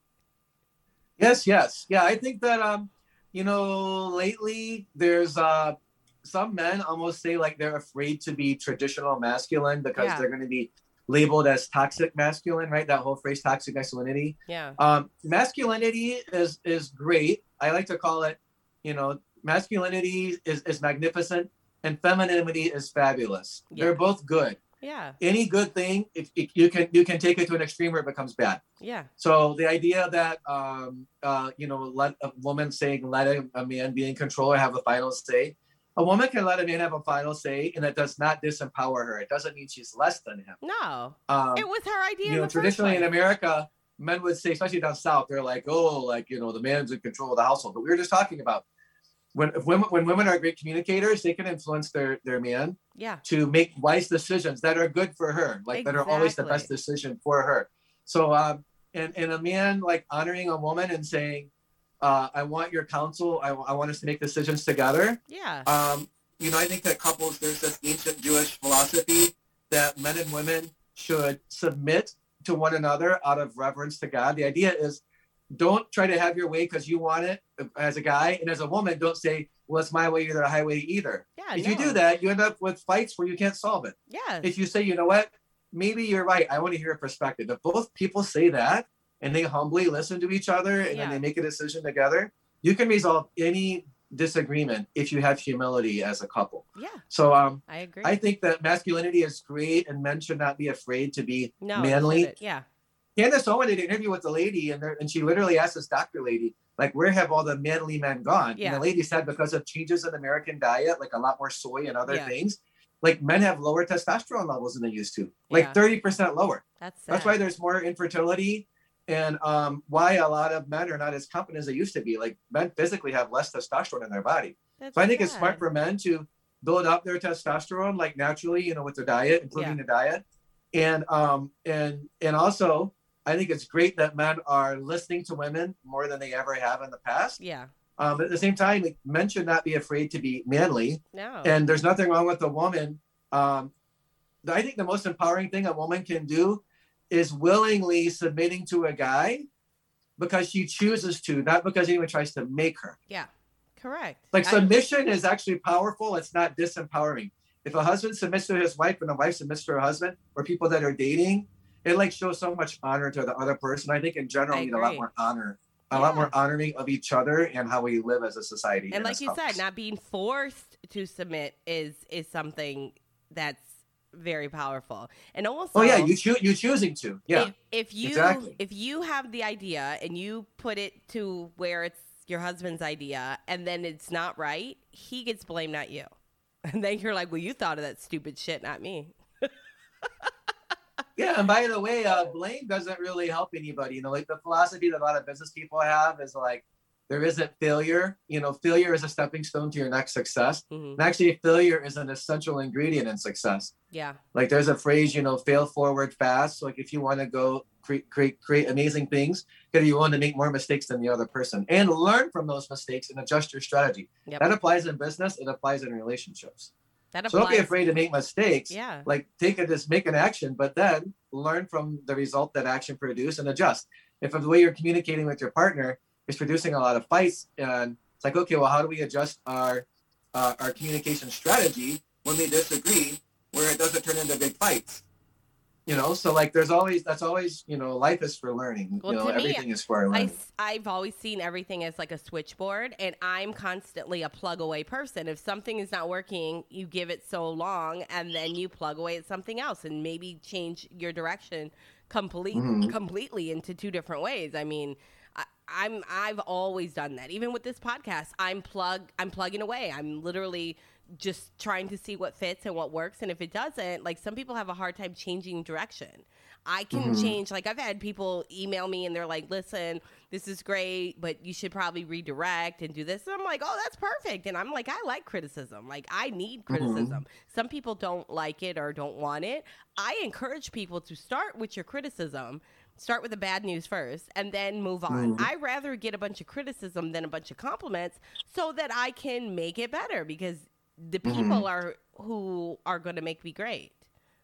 Yes, yes. Yeah, I think that, um, you know, lately there's uh, some men almost say like they're afraid to be traditional masculine because Yeah. they're going to be labeled as toxic masculine, right? That whole phrase, toxic masculinity. Yeah. Um, masculinity is is great. I like to call it, you know, masculinity is, is magnificent and femininity is fabulous. Yeah. They're both good. Yeah. Any good thing, if, if you can you can take it to an extreme where it becomes bad. Yeah. So the idea that um, uh, you know, let a woman saying let a, a man be in control or have a final say. A woman can let a man have a final say, and it does not disempower her. It doesn't mean she's less than him. No. Um, It was her idea. you in know, the first traditionally in place. America, men would say, especially down south, they're like, oh, like, you know, the man's in control of the household. But we were just talking about when if women when women are great communicators, they can influence their their man Yeah. to make wise decisions that are good for her, like that are always the best Exactly. decision for her. So um and, and a man like honoring a woman and saying, uh, I want your counsel, I, I want us to make decisions together. Yeah. Um, you know, I think that couples, there's this ancient Jewish philosophy that men and women should submit to one another out of reverence to God. The idea is don't try to have your way because you want it as a guy. And as a woman, don't say, well, it's my way or the highway either. Yeah. If you no. do that, you end up with fights where you can't solve it. Yeah. If you say, you know what, maybe you're right, I want to hear a perspective. If both people say that and they humbly listen to each other and Yeah. then they make a decision together, you can resolve any disagreement if you have humility as a couple. Yeah. So um, I agree. I think that masculinity is great and men should not be afraid to be no. manly. that's it. Yeah. Candace Owen did an interview with the lady, and, there, and she literally asked this doctor lady, like, where have all the manly men gone? Yeah. And the lady said because of changes in American diet, like a lot more soy and other Yeah. things, like men have lower testosterone levels than they used to, like Yeah. thirty percent lower. That's sad. That's why there's more infertility and um, why a lot of men are not as confident as they used to be. Like men physically have less testosterone in their body. That's So I think it's sad. smart for men to build up their testosterone like naturally, you know, with their diet, improving Yeah. the diet. And um and and also I think it's great that men are listening to women more than they ever have in the past. Yeah. Um, but at the same time, like, men should not be afraid to be manly. No. And there's nothing wrong with a woman. Um, I think the most empowering thing a woman can do is willingly submitting to a guy because she chooses to, not because anyone tries to make her. yeah. Correct. Like I- submission is actually powerful. It's not disempowering. If a husband submits to his wife and a wife submits to her husband, or people that are dating, it like shows so much honor to the other person. I think in general, I we need a lot agree. more honor, a lot Yeah. more honoring of each other and how we live as a society. and like as you couples. said, not being forced to submit is is something that's very powerful. And also, Oh yeah, you choose you choosing to. Yeah. if, if you exactly. if you have the idea and you put it to where it's your husband's idea and then it's not right, he gets blamed, not you. And then you're like, well, you thought of that stupid shit, not me. Yeah, and by the way, uh, blame doesn't really help anybody. You know, like the philosophy that a lot of business people have is like, there isn't failure. You know, failure is a stepping stone to your next success. Mhm. And actually, failure is an essential ingredient in success. Yeah. Like there's a phrase, you know, fail forward fast. So like if you want to go create, create, create amazing things, because you want to make more mistakes than the other person and learn from those mistakes and adjust your strategy. Yep. That applies in business. It applies in relationships. That So applies. don't be afraid to make mistakes. Yeah. Like take it, just make an action, but then learn from the result that action produced and adjust. If the way you're communicating with your partner is producing a lot of fights, and it's like, okay, well, how do we adjust our uh, our communication strategy when we disagree, where it doesn't turn into big fights? You know, so like there's always, that's always, you know, life is for learning. Well, you know, to me, everything is for I, learning. I've always seen everything as like a switchboard, and I'm constantly a plug away person. If something is not working, you give it so long, and then you plug away at something else and maybe change your direction complete, Mm-hmm. completely into two different ways. I mean, I, I'm, I've always done that. Even with this podcast, I'm plug, I'm plugging away. I'm literally just trying to see what fits and what works. And if it doesn't, like some people have a hard time changing direction. I can Mm-hmm. change. Like I've had people email me and they're like, listen, this is great, but you should probably redirect and do this. And I'm like, oh, that's perfect. And I'm like, I like criticism. Like I need criticism. Mm-hmm. Some people don't like it or don't want it. I encourage people to start with your criticism. Start with the bad news first and then move on. Mm-hmm. I rather get a bunch of criticism than a bunch of compliments so that I can make it better, because the people Mm-hmm. are who are going to make me great.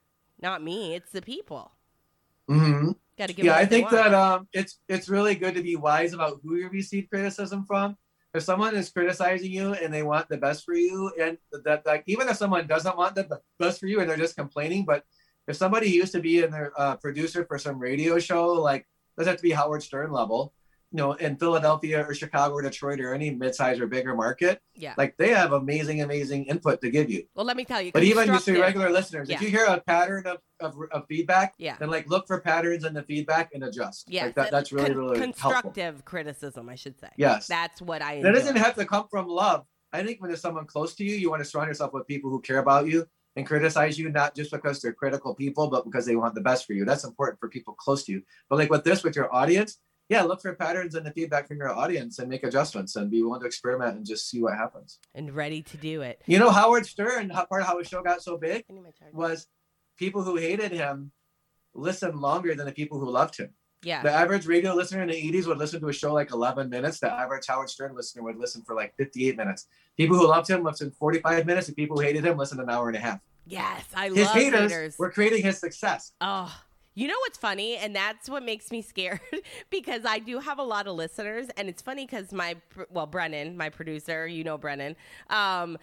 Not me. It's the people. Mm-hmm. Got to give Yeah, them I what they think want. that um, it's it's really good to be wise about who you receive criticism from. If someone is criticizing you and they want the best for you, and that like even if someone doesn't want the best for you and they're just complaining, but if somebody used to be in their uh, producer for some radio show, like doesn't have to be Howard Stern level, you know, in Philadelphia or Chicago or Detroit or any mid-size or bigger market, Yeah. like they have amazing, amazing input to give you. Well, let me tell you. But even just to constructive- regular listeners, Yeah. if you hear a pattern of, of, of feedback, Yeah. then like look for patterns in the feedback and adjust. Yeah, like that, that's really, con- really helpful. constructive criticism, I should say. Yes. That's what I. That enjoy. doesn't have to come from love. I think when there's someone close to you, you want to surround yourself with people who care about you and criticize you, not just because they're critical people, but because they want the best for you. That's important for people close to you. But like with this, with your audience, yeah, look for patterns in the feedback from your audience and make adjustments and be willing to experiment and just see what happens. and ready to do it. You know, Howard Stern, how part of how his show got so big I need my charger. was people who hated him listened longer than the people who loved him. Yeah. The average radio listener in the eighties would listen to a show like eleven minutes. The average Howard Stern listener would listen for like fifty-eight minutes. People who loved him listened forty-five minutes, and people who hated him listened an hour and a half. Yes, I His love haters, haters. were creating his success. Oh, you know what's funny? And that's what makes me scared because I do have a lot of listeners. And it's funny because my, pr- well, Brennan, my producer, you know, Brennan, um,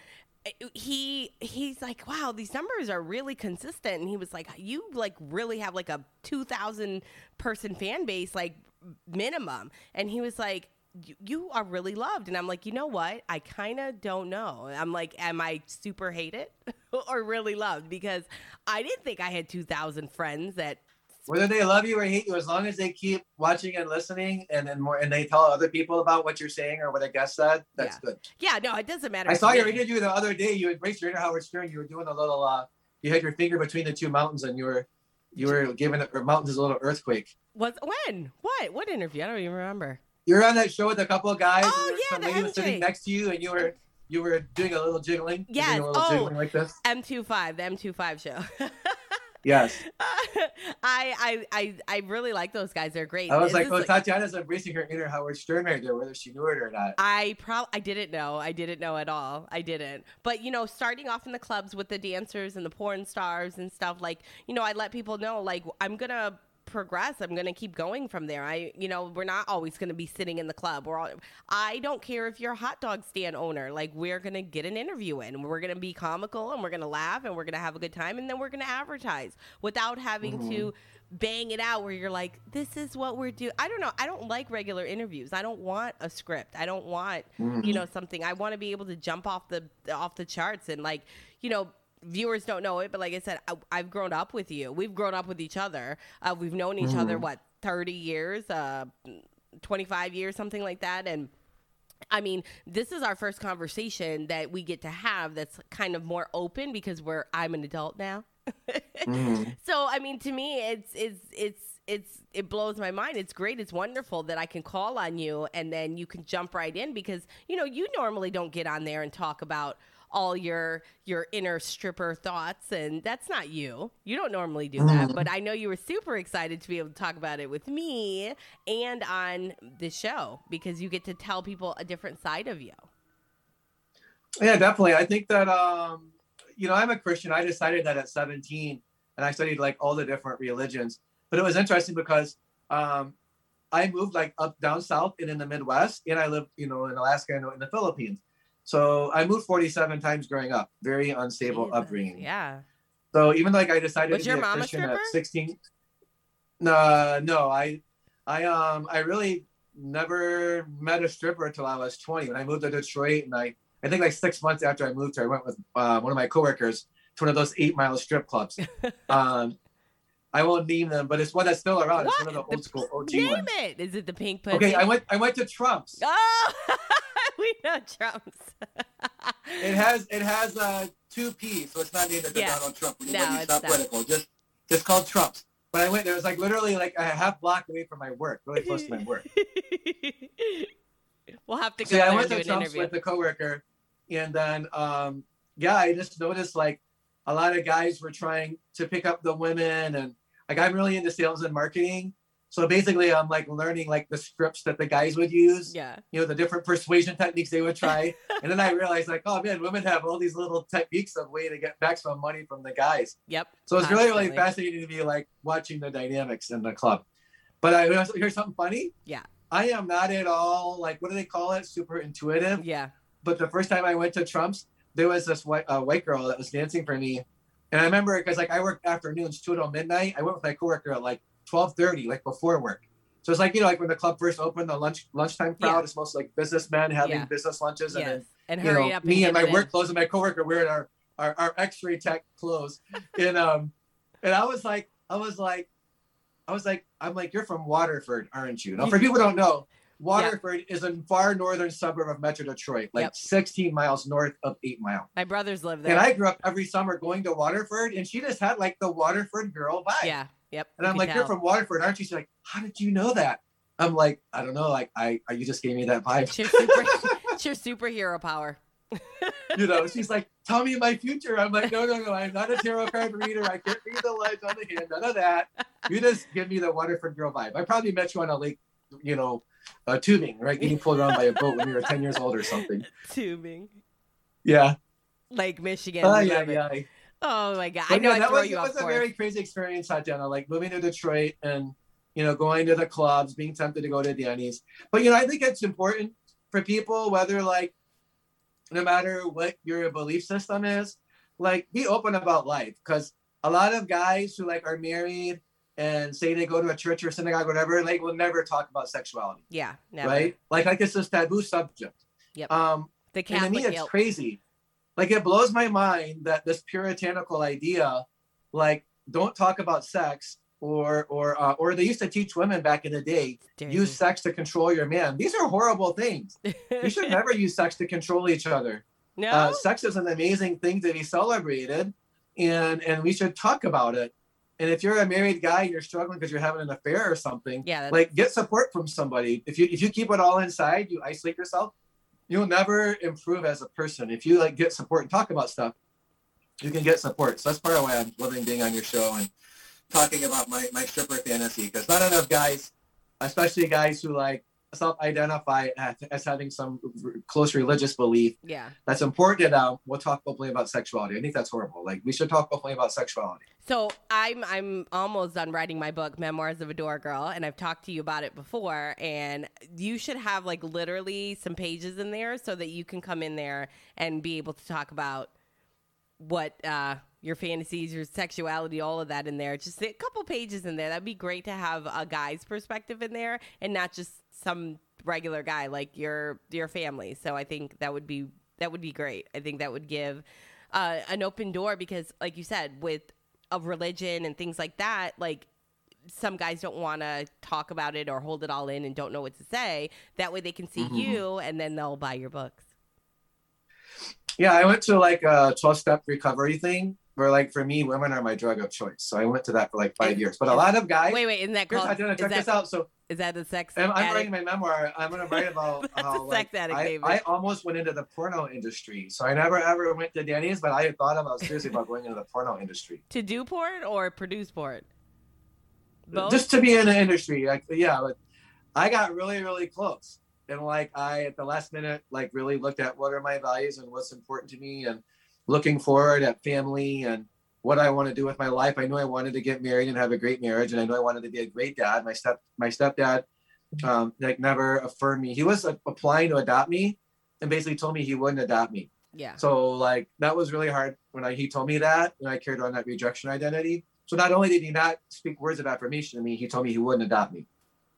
he he's like, wow, these numbers are really consistent. And he was like, you like really have like a two thousand person fan base, like minimum. And he was like, you, you are really loved. And I'm like, you know what? I kind of don't know. I'm like, am I super hated or really loved? Because I didn't think I had two thousand friends that. Whether they love you or hate you, as long as they keep watching and listening, and then more, and they tell other people about what you're saying or what a guest said, that's Yeah. good. Yeah, no, it doesn't matter. I to saw your me. interview the other day. You embraced your inner Howard Stern. You were doing a little. Uh, you had your finger between the two mountains, and you were, you were giving the mountains a little earthquake. Was when? What? What interview? I don't even remember. You were on that show with a couple of guys. Oh, and yeah, some the lady was M J. sitting next to you, and you were you were doing a little jiggling. You were Yes. doing a little Oh. jiggling like this. M twenty-five, the M twenty-five show. Yes. I, I I I really like those guys. They're great. I was This like, is oh, Tatiana's embracing her inner Howard Stern right there, whether she knew it or not. I probably I didn't know. I didn't know at all. I didn't. But you know, starting off in the clubs with the dancers and the porn stars and stuff, like, you know, I let people know, like, I'm gonna progress. I'm gonna keep going from there. I, you know, we're not always gonna be sitting in the club. We're all. I don't care if you're a hot dog stand owner. Like, we're gonna get an interview in. We're gonna be comical and we're gonna laugh and we're gonna have a good time and then we're gonna advertise without having Mm-hmm. to bang it out where you're like, this is what we're doing. I don't know. I don't like regular interviews. I don't want a script. I don't want, Mm-hmm. you know, something. I want to be able to jump off the off the charts and, like, you know, viewers don't know it, but like I said, I, I've grown up with you. We've grown up with each other. Uh, we've known each other, what, thirty years, uh, twenty-five years, something like that. And I mean, this is our first conversation that we get to have that's kind of more open because we're I'm an adult now. Mm-hmm. So, I mean, to me, it's it's it's it's it blows my mind. It's great. It's wonderful that I can call on you and then you can jump right in because, you know, you normally don't get on there and talk about all your your inner stripper thoughts, and that's not you. You don't normally do that, Mhm. but I know you were super excited to be able to talk about it with me and on the show because you get to tell people a different side of you. Yeah, definitely. I think that, um, you know, I'm a Christian. I decided that at seventeen, and I studied like all the different religions. But it was interesting because um, I moved like up down south and in the Midwest, and I lived, you know, in Alaska and in the Philippines. So I moved forty-seven times growing up. Very unstable Jesus. upbringing. Yeah. So even like I decided Was to your be a mom a Christian at stripper? sixteen. No, no, I, I, um, I really never met a stripper until I was twenty. When I moved to Detroit, and I, I think like six months after I moved here, I went with uh, one of my coworkers to one of those eight mile strip clubs. um, I won't name them, but it's one that's still around. It's What? one of the The- old school O G Name ones. it. Is it the pink pussy? Okay, I went, I went to Trump's. Oh, we know Trump's. It has, it has uh, two P's, so it's not named after Yeah. Donald Trump. No, No, it's it's not not. political. Just, just called Trump's. But I went there. It was like literally like a half block away from my work, really close to my work. We'll have to go So yeah, I there went and do to an Trump's interview. with the coworker, and then um, yeah, I just noticed like a lot of guys were trying to pick up the women, and like I'm really into sales and marketing. So basically, I'm like learning like the scripts that the guys would use. Yeah. You know, the different persuasion techniques they would try, and then I realized like, oh man, women have all these little techniques of way to get maximum money from the guys. Yep. So it's really, really constantly. fascinating to be like watching the dynamics in the club. But I here's something funny. Yeah. I am not at all like, what do they call it? Super intuitive. Yeah. But the first time I went to Trump's, there was this white uh, white girl that was dancing for me, and I remember because like I work afternoons two till midnight. I went with my coworker at like twelve thirty, like before work. So it's like, you know, like when the club first opened, the lunch lunchtime crowd Yeah. is mostly like businessmen having Yeah. business lunches, and Yes. then And you hurry know, up. me and get my it work in. clothes and my coworker wearing our, our, our X-ray tech clothes. And um and I was like, I was like, I was like, I'm like, you're from Waterford, aren't you? Now for people who don't know, Waterford is a far northern suburb of Metro Detroit, like Yep. sixteen miles north of Eight Mile. My brothers live there. And I grew up every summer going to Waterford, and she just had like the Waterford girl vibe. Yeah. Yep. And you I'm can like, tell. you're from Waterford, aren't you? She's like, how did you know that? I'm like, I don't know. Like, I, I you just gave me that vibe. She's super, she's superhero power. You know, she's like, tell me my future. I'm like, no, no, no. I'm not a tarot card reader. I can't read the lines on the hand. None of that. You just give me the Waterford girl vibe. I probably met you on a lake, you know, uh, tubing, right? Getting pulled around by a boat when you were ten years old or something. Tubing. Yeah. Lake Michigan. Oh, we yeah, love it. yeah. Oh my God. But I know yeah, I that throw was, you it off was a course. very crazy experience, Tatiana, like moving to Detroit and, you know, going to the clubs, being tempted to go to Danny's. But, you know, I think it's important for people, whether like, no matter what your belief system is, like be open about life. Because a lot of guys who like are married and say they go to a church or synagogue or whatever, like will never talk about sexuality, Yeah. Never. right? Like, like it's this taboo subject. Yep. Um, The and to Catholic me, it's guilt. crazy. Like, it blows my mind that this puritanical idea, like, don't talk about sex, or or uh, or they used to teach women back in the day, Dirty. use sex to control your man. These are horrible things. You should never use sex to control each other. No. Uh, sex is an amazing thing to be celebrated, and and we should talk about it. And if you're a married guy and you're struggling because you're having an affair or something, Yeah, that's- like get support from somebody. If you if you keep it all inside, you isolate yourself, you'll never improve as a person. If you like get support and talk about stuff, you can get support. So that's part of why I'm loving being on your show and talking about my, my stripper fantasy, because not enough guys, especially guys who like self-identify as, as having some r- close religious belief, yeah. that's important. Um, we'll talk openly about sexuality. I think that's horrible. Like, we should talk openly about sexuality. So I'm I'm almost done writing my book, Memoirs of a Door Girl, and I've talked to you about it before. And you should have like literally some pages in there so that you can come in there and be able to talk about what uh, your fantasies, your sexuality, all of that in there. Just a couple pages in there. That'd be great to have a guy's perspective in there and not just some regular guy like your your family. So I think that would be that would be great. I think that would give uh, an open door because, like you said, with of religion and things like that, like some guys don't want to talk about it or hold it all in and don't know what to say. That way they can see Mm-hmm. you and then they'll buy your books. Yeah, I went to like a twelve-step recovery thing, where like for me, women are my drug of choice. So I went to that for like five Is- years. But a is- lot of guys. Wait, wait, isn't that Here's, called? I didn't is check that, this out. So is that the sex? I'm, I'm addict? writing my memoir. I'm gonna write about That's how a like, sex addict, I, David. I almost went into the porno industry. So I never ever went to Denny's, but I had thought about seriously about going into the porno industry. To do porn or produce porn? Both? Just to be in the industry. Like, yeah, but I got really, really close. And like I at the last minute, like really looked at what are my values and what's important to me and looking forward at family and what I want to do with my life. I knew I wanted to get married and have a great marriage, and I knew I wanted to be a great dad. My step my stepdad um like never affirmed me. He was like, applying to adopt me and basically told me he wouldn't adopt me. Yeah. So like that was really hard when I, he told me that, and I carried on that rejection identity. So not only did he not speak words of affirmation to me, he told me he wouldn't adopt me.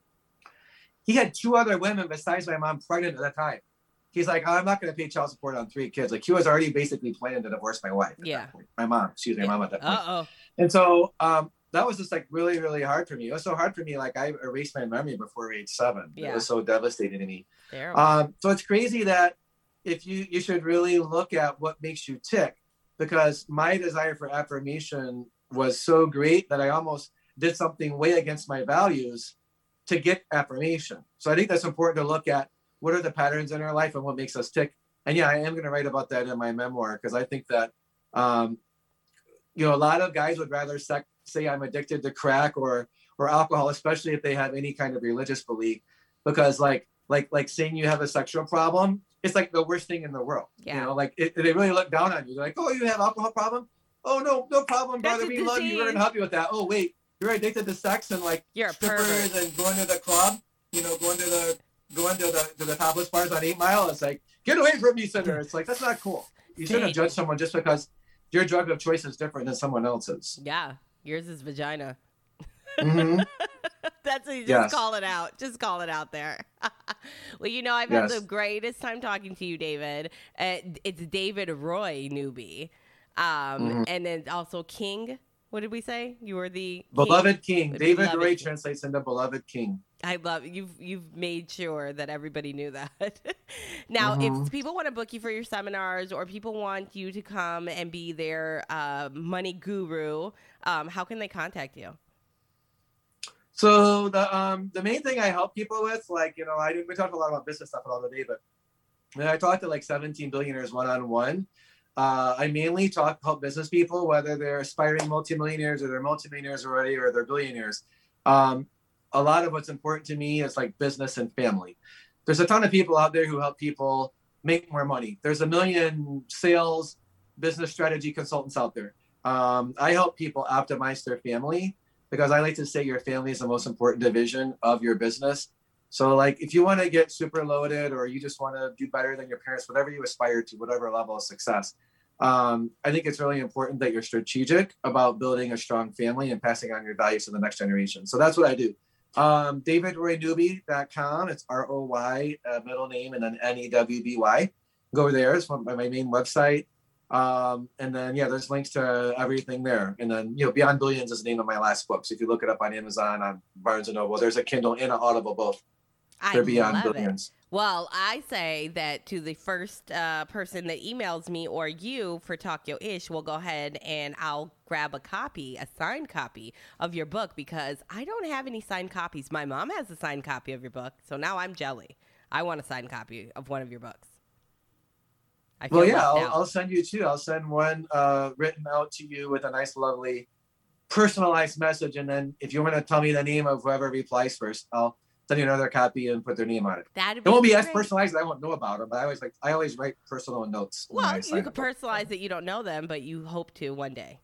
He had two other women besides my mom pregnant at the time. He's like, oh, I'm not going to pay child support on three kids. Like he was already basically planning to divorce my wife. At Yeah. that point. My mom, excuse me, Yeah. my mom at that point. Uh-oh. And so um, that was just like really, really hard for me. It was so hard for me. Like I erased my memory before age seven. Yeah. It was so devastating to me. Terrible. Um, so it's crazy that if you, you should really look at what makes you tick, because my desire for affirmation was so great that I almost did something way against my values to get affirmation. So I think that's important to look at what are the patterns in our life and what makes us tick. And yeah, I am going to write about that in my memoir, because I think that, um, you know, a lot of guys would rather sec- say I'm addicted to crack or, or alcohol, especially if they have any kind of religious belief, because like, like, like saying you have a sexual problem, it's like the worst thing in the world. Yeah. You know, like it, they really look down on you. They're like, oh, you have alcohol problem? Oh, no, no problem, That's brother. a We love you. We're going to disease. help you with that. Oh, wait, you're addicted to sex and like You're a strippers pervert. and going to the club, you know, going to the, going to the, to the topless bars on eight mile. It's like, get away from me, sinner. It's like, that's not cool. You shouldn't judge someone just because your drug of choice is different than someone else's. Yeah. Yours is vagina. Mm-hmm. That's just Yes. call it out. Just call it out there. Well, you know, I've Yes. had the greatest time talking to you, David. Uh, it's David Roy Newby. Um, Mhm. And then also King. What did we say? You were the king? Beloved King. The David beloved Ray king. translates into Beloved King. I love you've you've made sure that everybody knew that. Now, Mhm. if people want to book you for your seminars or people want you to come and be their uh, money guru, um, how can they contact you? So the um the main thing I help people with, like, you know, I we talked a lot about business stuff all the day, but when I talk to like seventeen billionaires one-on-one, uh, I mainly talk help business people, whether they're aspiring multimillionaires or they're multimillionaires already or they're billionaires. Um, a lot of what's important to me is like business and family. There's a ton of people out there who help people make more money. There's a million sales, business strategy consultants out there. Um, I help people optimize their family, because I like to say your family is the most important division of your business. So like if you want to get super loaded or you just want to do better than your parents, whatever you aspire to, whatever level of success, um, I think it's really important that you're strategic about building a strong family and passing on your values to the next generation. So that's what I do. Um, david roy newby dot com. It's R O Y, uh, middle name, and then N E W B Y. Go there. It's my, my main website. Um, and then, yeah, there's links to everything there. And then, you know, Beyond Billions is the name of my last book. So if you look it up on Amazon, on Barnes and Noble, there's a Kindle and an Audible both. I They're Beyond love Billions. it. Well, I say that to the first uh, person that emails me or you for Talk Yo Ish, we'll go ahead and I'll grab a copy, a signed copy of your book, because I don't have any signed copies. My mom has a signed copy of your book, so now I'm jelly. I want a signed copy of one of your books. I feel Well, yeah, left I'll, out. I'll send you two. I'll send one uh, written out to you with a nice, lovely, personalized message. And then if you want to tell me the name of whoever replies first, I'll send you another copy and put their name on it. That'd It won't be as great. personalized. I won't know about them, but I always like I always write personal notes. when I Well, sign you could a book. personalize that you don't know them, but you hope to one day.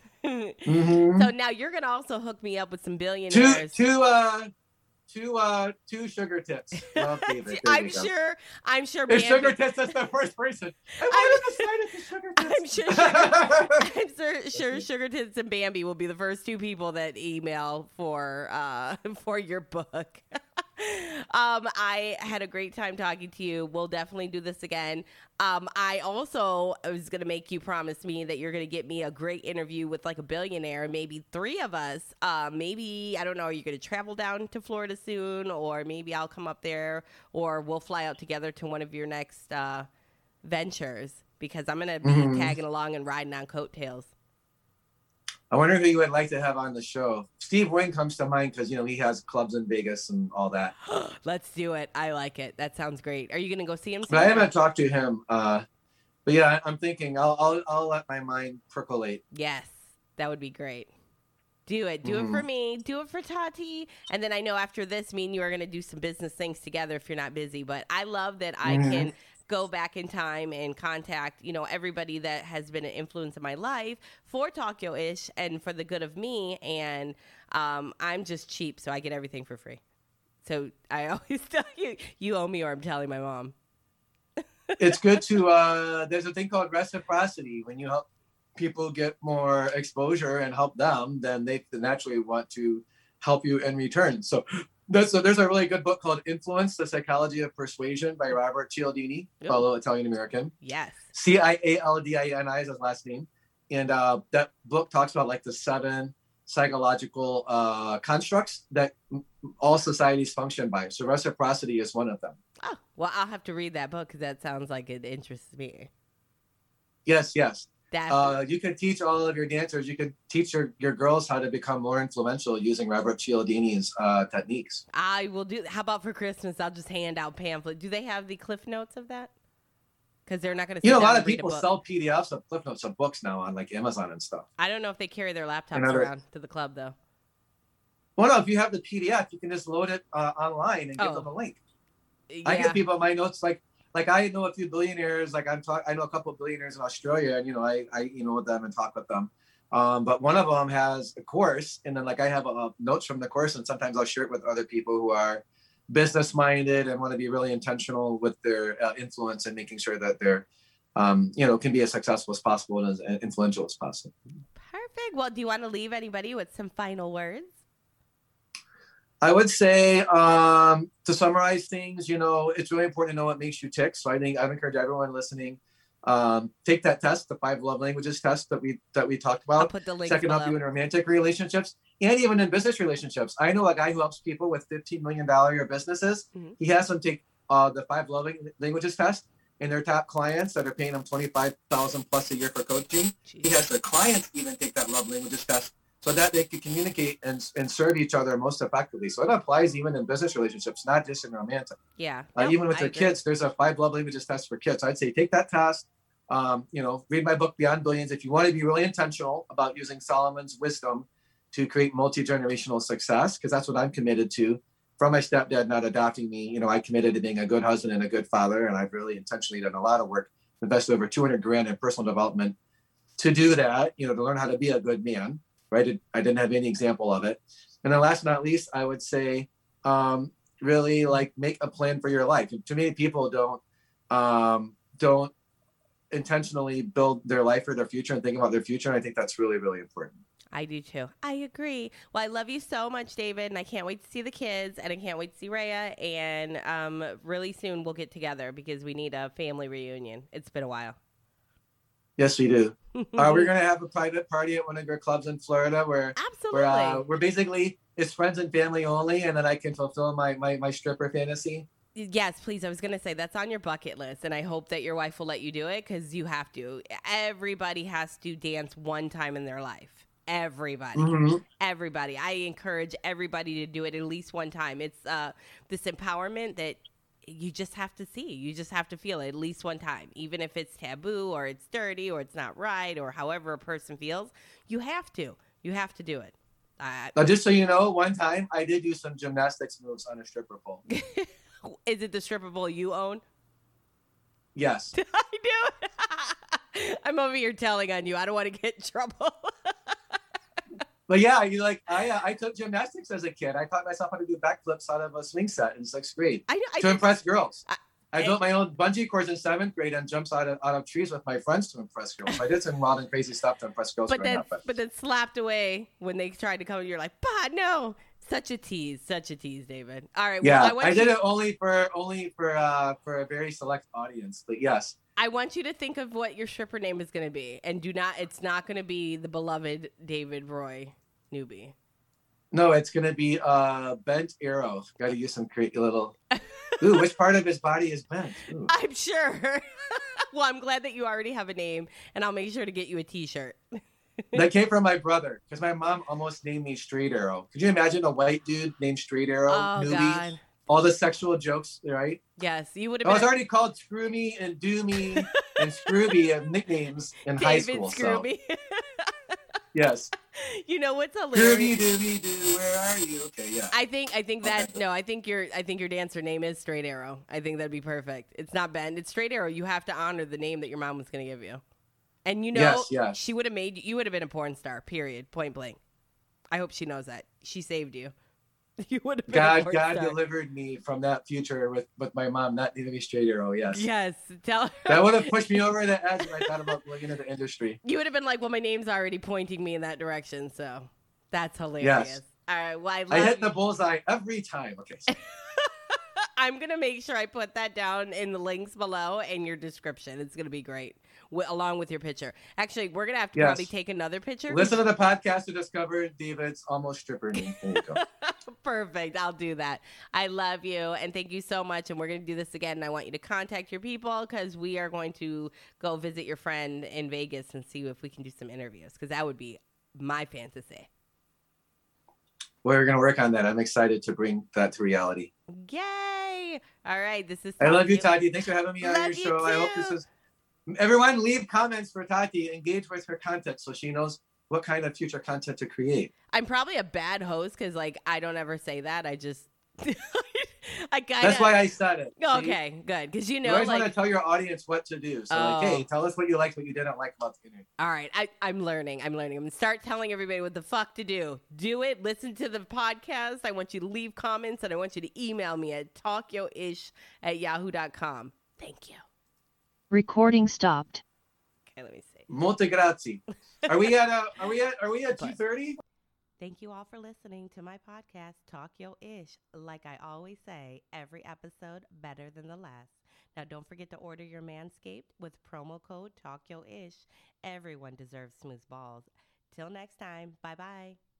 Mhm. So now you're gonna also hook me up with some Two, billionaires. two, uh, two, uh, two sugar tits. Love David. There I'm you go. sure. I'm sure. If Bambi- sugar tits, that's the first person. I wanted to sign it to sugar I'm tits. sure. I'm sure, sure Sugar Tits and Bambi will be the first two people that email for uh, for your book. um, I had a great time talking to you. We'll definitely do this again. Um, I also was going to make you promise me that you're going to get me a great interview with like a billionaire, maybe three of us. Uh, maybe, I don't know, are you going to travel down to Florida soon? Or maybe I'll come up there, or we'll fly out together to one of your next uh, ventures, because I'm going to be Mhm. tagging along and riding on coattails. I wonder who you would like to have on the show. Steve Wynn comes to mind because, you know, he has clubs in Vegas and all that. Let's do it. I like it. That sounds great. Are you going to go see him soon? But I haven't talked to him. Uh, but yeah, I'm thinking I'll, I'll I'll let my mind percolate. Yes, that would be great. Do it. Do Mm-hmm. it for me. Do it for Tati. And then I know after this, me and you are going to do some business things together if you're not busy. But I love that I Mm-hmm. can go back in time and contact, you know, everybody that has been an influence in my life for Talk-Yo-ish and for the good of me. And um, I'm just cheap, so I get everything for free. So I always tell you, you owe me or I'm telling my mom. It's good to, uh, there's a thing called reciprocity. When you help people get more exposure and help them, then they naturally want to help you in return. So There's a, there's a really good book called Influence, The Psychology of Persuasion by Robert Cialdini, Yep. fellow Italian-American. Yes. C I A L D I N I is his last name. And uh, that book talks about like the seven psychological uh, constructs that all societies function by. So reciprocity is one of them. Oh, well, I'll have to read that book because that sounds like it interests me. Yes, yes. That's Uh, you can teach all of your dancers, you can teach your, your girls how to become more influential using Robert Cialdini's uh, techniques. I will do. How about for Christmas? I'll just hand out pamphlets. Do they have the cliff notes of that? Because they're not going to. You know, a lot of people sell P D Fs of Cliff Notes of books now on like Amazon and stuff. I don't know if they carry their laptops Another- around to the club though. Well, no, if you have the P D F, you can just load it uh, online and give Oh. them a link. Yeah. I give people my notes like like I know a few billionaires. Like I'm talk, I know a couple of billionaires in Australia, and you know I I you know with them and talk with them. Um, but one of them has a course, and then like I have uh, notes from the course, and sometimes I'll share it with other people who are business minded and want to be really intentional with their uh, influence and making sure that they're um, you know can be as successful as possible and as influential as possible. Perfect. Well, do you want to leave anybody with some final words? I would say um, to summarize things, you know, it's really important to know what makes you tick. So I think I would encourage everyone listening, um, take that test, the five love languages test that we that we talked I'll about. put the link Second below. up you in romantic relationships and even in business relationships. I know a guy who helps people with fifteen million dollars a year businesses. Mhm. He has them take uh, the five love languages test, and their top clients that are paying them twenty-five thousand plus a year for coaching. He has their clients even take that love languages test, so that they can communicate and, and serve each other most effectively. So it applies even in business relationships, not just in romantic. Yeah. Uh, Nope, even with I the agree. kids, there's a five love languages test for kids. I'd say take that test. Um, you know, read my book, Beyond Billions. If you want to be really intentional about using Solomon's wisdom to create multi-generational success, because that's what I'm committed to. From my stepdad not adopting me, you know, I committed to being a good husband and a good father. And I've really intentionally done a lot of work, invested over two hundred grand in personal development to do that, you know, to learn how to be a good man. Right. I didn't have any example of it. And then last but not least, I would say, um, really like make a plan for your life. Too many people don't, um, don't intentionally build their life or their future and think about their future. And I think that's really, really important. I do too. I agree. Well, I love you so much, David, and I can't wait to see the kids, and I can't wait to see Rhea. And um, really soon we'll get together because we need a family reunion. It's been a while. Yes, we do. uh, we're going to have a private party at one of your clubs in Florida where Absolutely. we're, uh, we're basically, it's friends and family only. And then I can fulfill my, my, my stripper fantasy. Yes, please. I was going to say that's on your bucket list, and I hope that your wife will let you do it because you have to. Everybody has to dance one time in their life. Everybody. Mm-hmm. Everybody. I encourage everybody to do it at least one time. It's uh, this empowerment that you just have to see. You just have to feel it at least one time. Even if it's taboo or it's dirty or it's not right or however a person feels, you have to. You have to do it. Uh, Now, just so you know, one time I did do some gymnastics moves on a stripper pole. is it the stripper pole you own? Yes. I do. I'm over here telling on you. I don't want to get in trouble. But yeah, you like I uh, I took gymnastics as a kid. I taught myself how to do backflips out of a swing set in sixth grade I, I to impress girls. I- I built my own bungee cords in seventh grade and jumps out of out of trees with my friends to impress girls. I did some wild and crazy stuff to impress girls. but growing then, up, but but then slapped away when they tried to come. You're like, bah, no. Such a tease, such a tease, David. All right. yeah, well, I, I, want did you, it only for only for uh, for a very select audience. But yes, I want you to think of what your stripper name is going to be, and do not. It's not going to be the beloved David Roy Newby. no, it's gonna be uh, bent arrow. Got to use some create little. Ooh, which part of his body is bent? Ooh. I'm sure. Well, I'm glad that you already have a name, and I'll make sure to get you a T-shirt. That came from my brother because my mom almost named me Straight Arrow. Could you imagine a white dude named Straight Arrow? Oh, movie? God. All the sexual jokes, right? Yes, you would have I been. was already called Screw Me and Do Me and Scrooby of nicknames in David high school. Scrooby. So, yes. You know what's hilarious? Scrooby Dooby Doo, where are you? Okay, yeah. I think I think that no, I think your I think your dancer name is Straight Arrow. I think that'd be perfect. It's not Ben, it's Straight Arrow. You have to honor the name that your mom was going to give you. And you know, Yes, yes. she would have made you would have been a porn star. Period. Point blank. I hope she knows that. She saved you. You would have been a God, porn God star. delivered me from that future with, with my mom not needing me Straight Arrow. Yes. Yes, tell her. That would have pushed me over the edge when I thought about going into the industry. You would have been like, well, my name's already pointing me in that direction, so that's hilarious. Yes. All right, well, I, love I hit you. the bullseye every time. Okay. So, I'm going to make sure I put that down in the links below in your description. It's going to be great, w- along with your picture. Actually, we're going to have to Yes. probably take another picture. listen to the podcast to discover David's almost stripper name. There you go. Perfect. I'll do that. I love you, and thank you so much. And we're going to do this again. And I want you to contact your people because we are going to go visit your friend in Vegas and see if we can do some interviews because that would be my fantasy. We're going to work on that. I'm excited to bring that to reality. Yay! All right. This is I love you, Tati. Tati. Thanks for having me on Love your you show. I hope this too. is. Everyone, leave comments for Tati. Engage with her content so she knows what kind of future content to create. I'm probably a bad host because, like, I don't ever say that. I just, I kind That's why I said it. See? Okay, good. Because you You know, always like, want to tell your audience what to do. So, like, Oh. hey, tell us what you liked, what you didn't like about the interview. all right, I, I'm learning. I'm learning. I'm going to start telling everybody what the fuck to do. Do it. Listen to the podcast. I want you to leave comments, and I want you to email me at talkyoish at yahoo dot com. Thank you. Recording stopped. Okay, let me see. Molte grazie. Are we at uh, are we at are we at two thirty? Thank you all for listening to my podcast, Talk Yo Ish. Like I always say, every episode better than the last. Now, don't forget to order your Manscaped with promo code Talk Yo Ish. Everyone deserves smooth balls. Till next time, bye bye.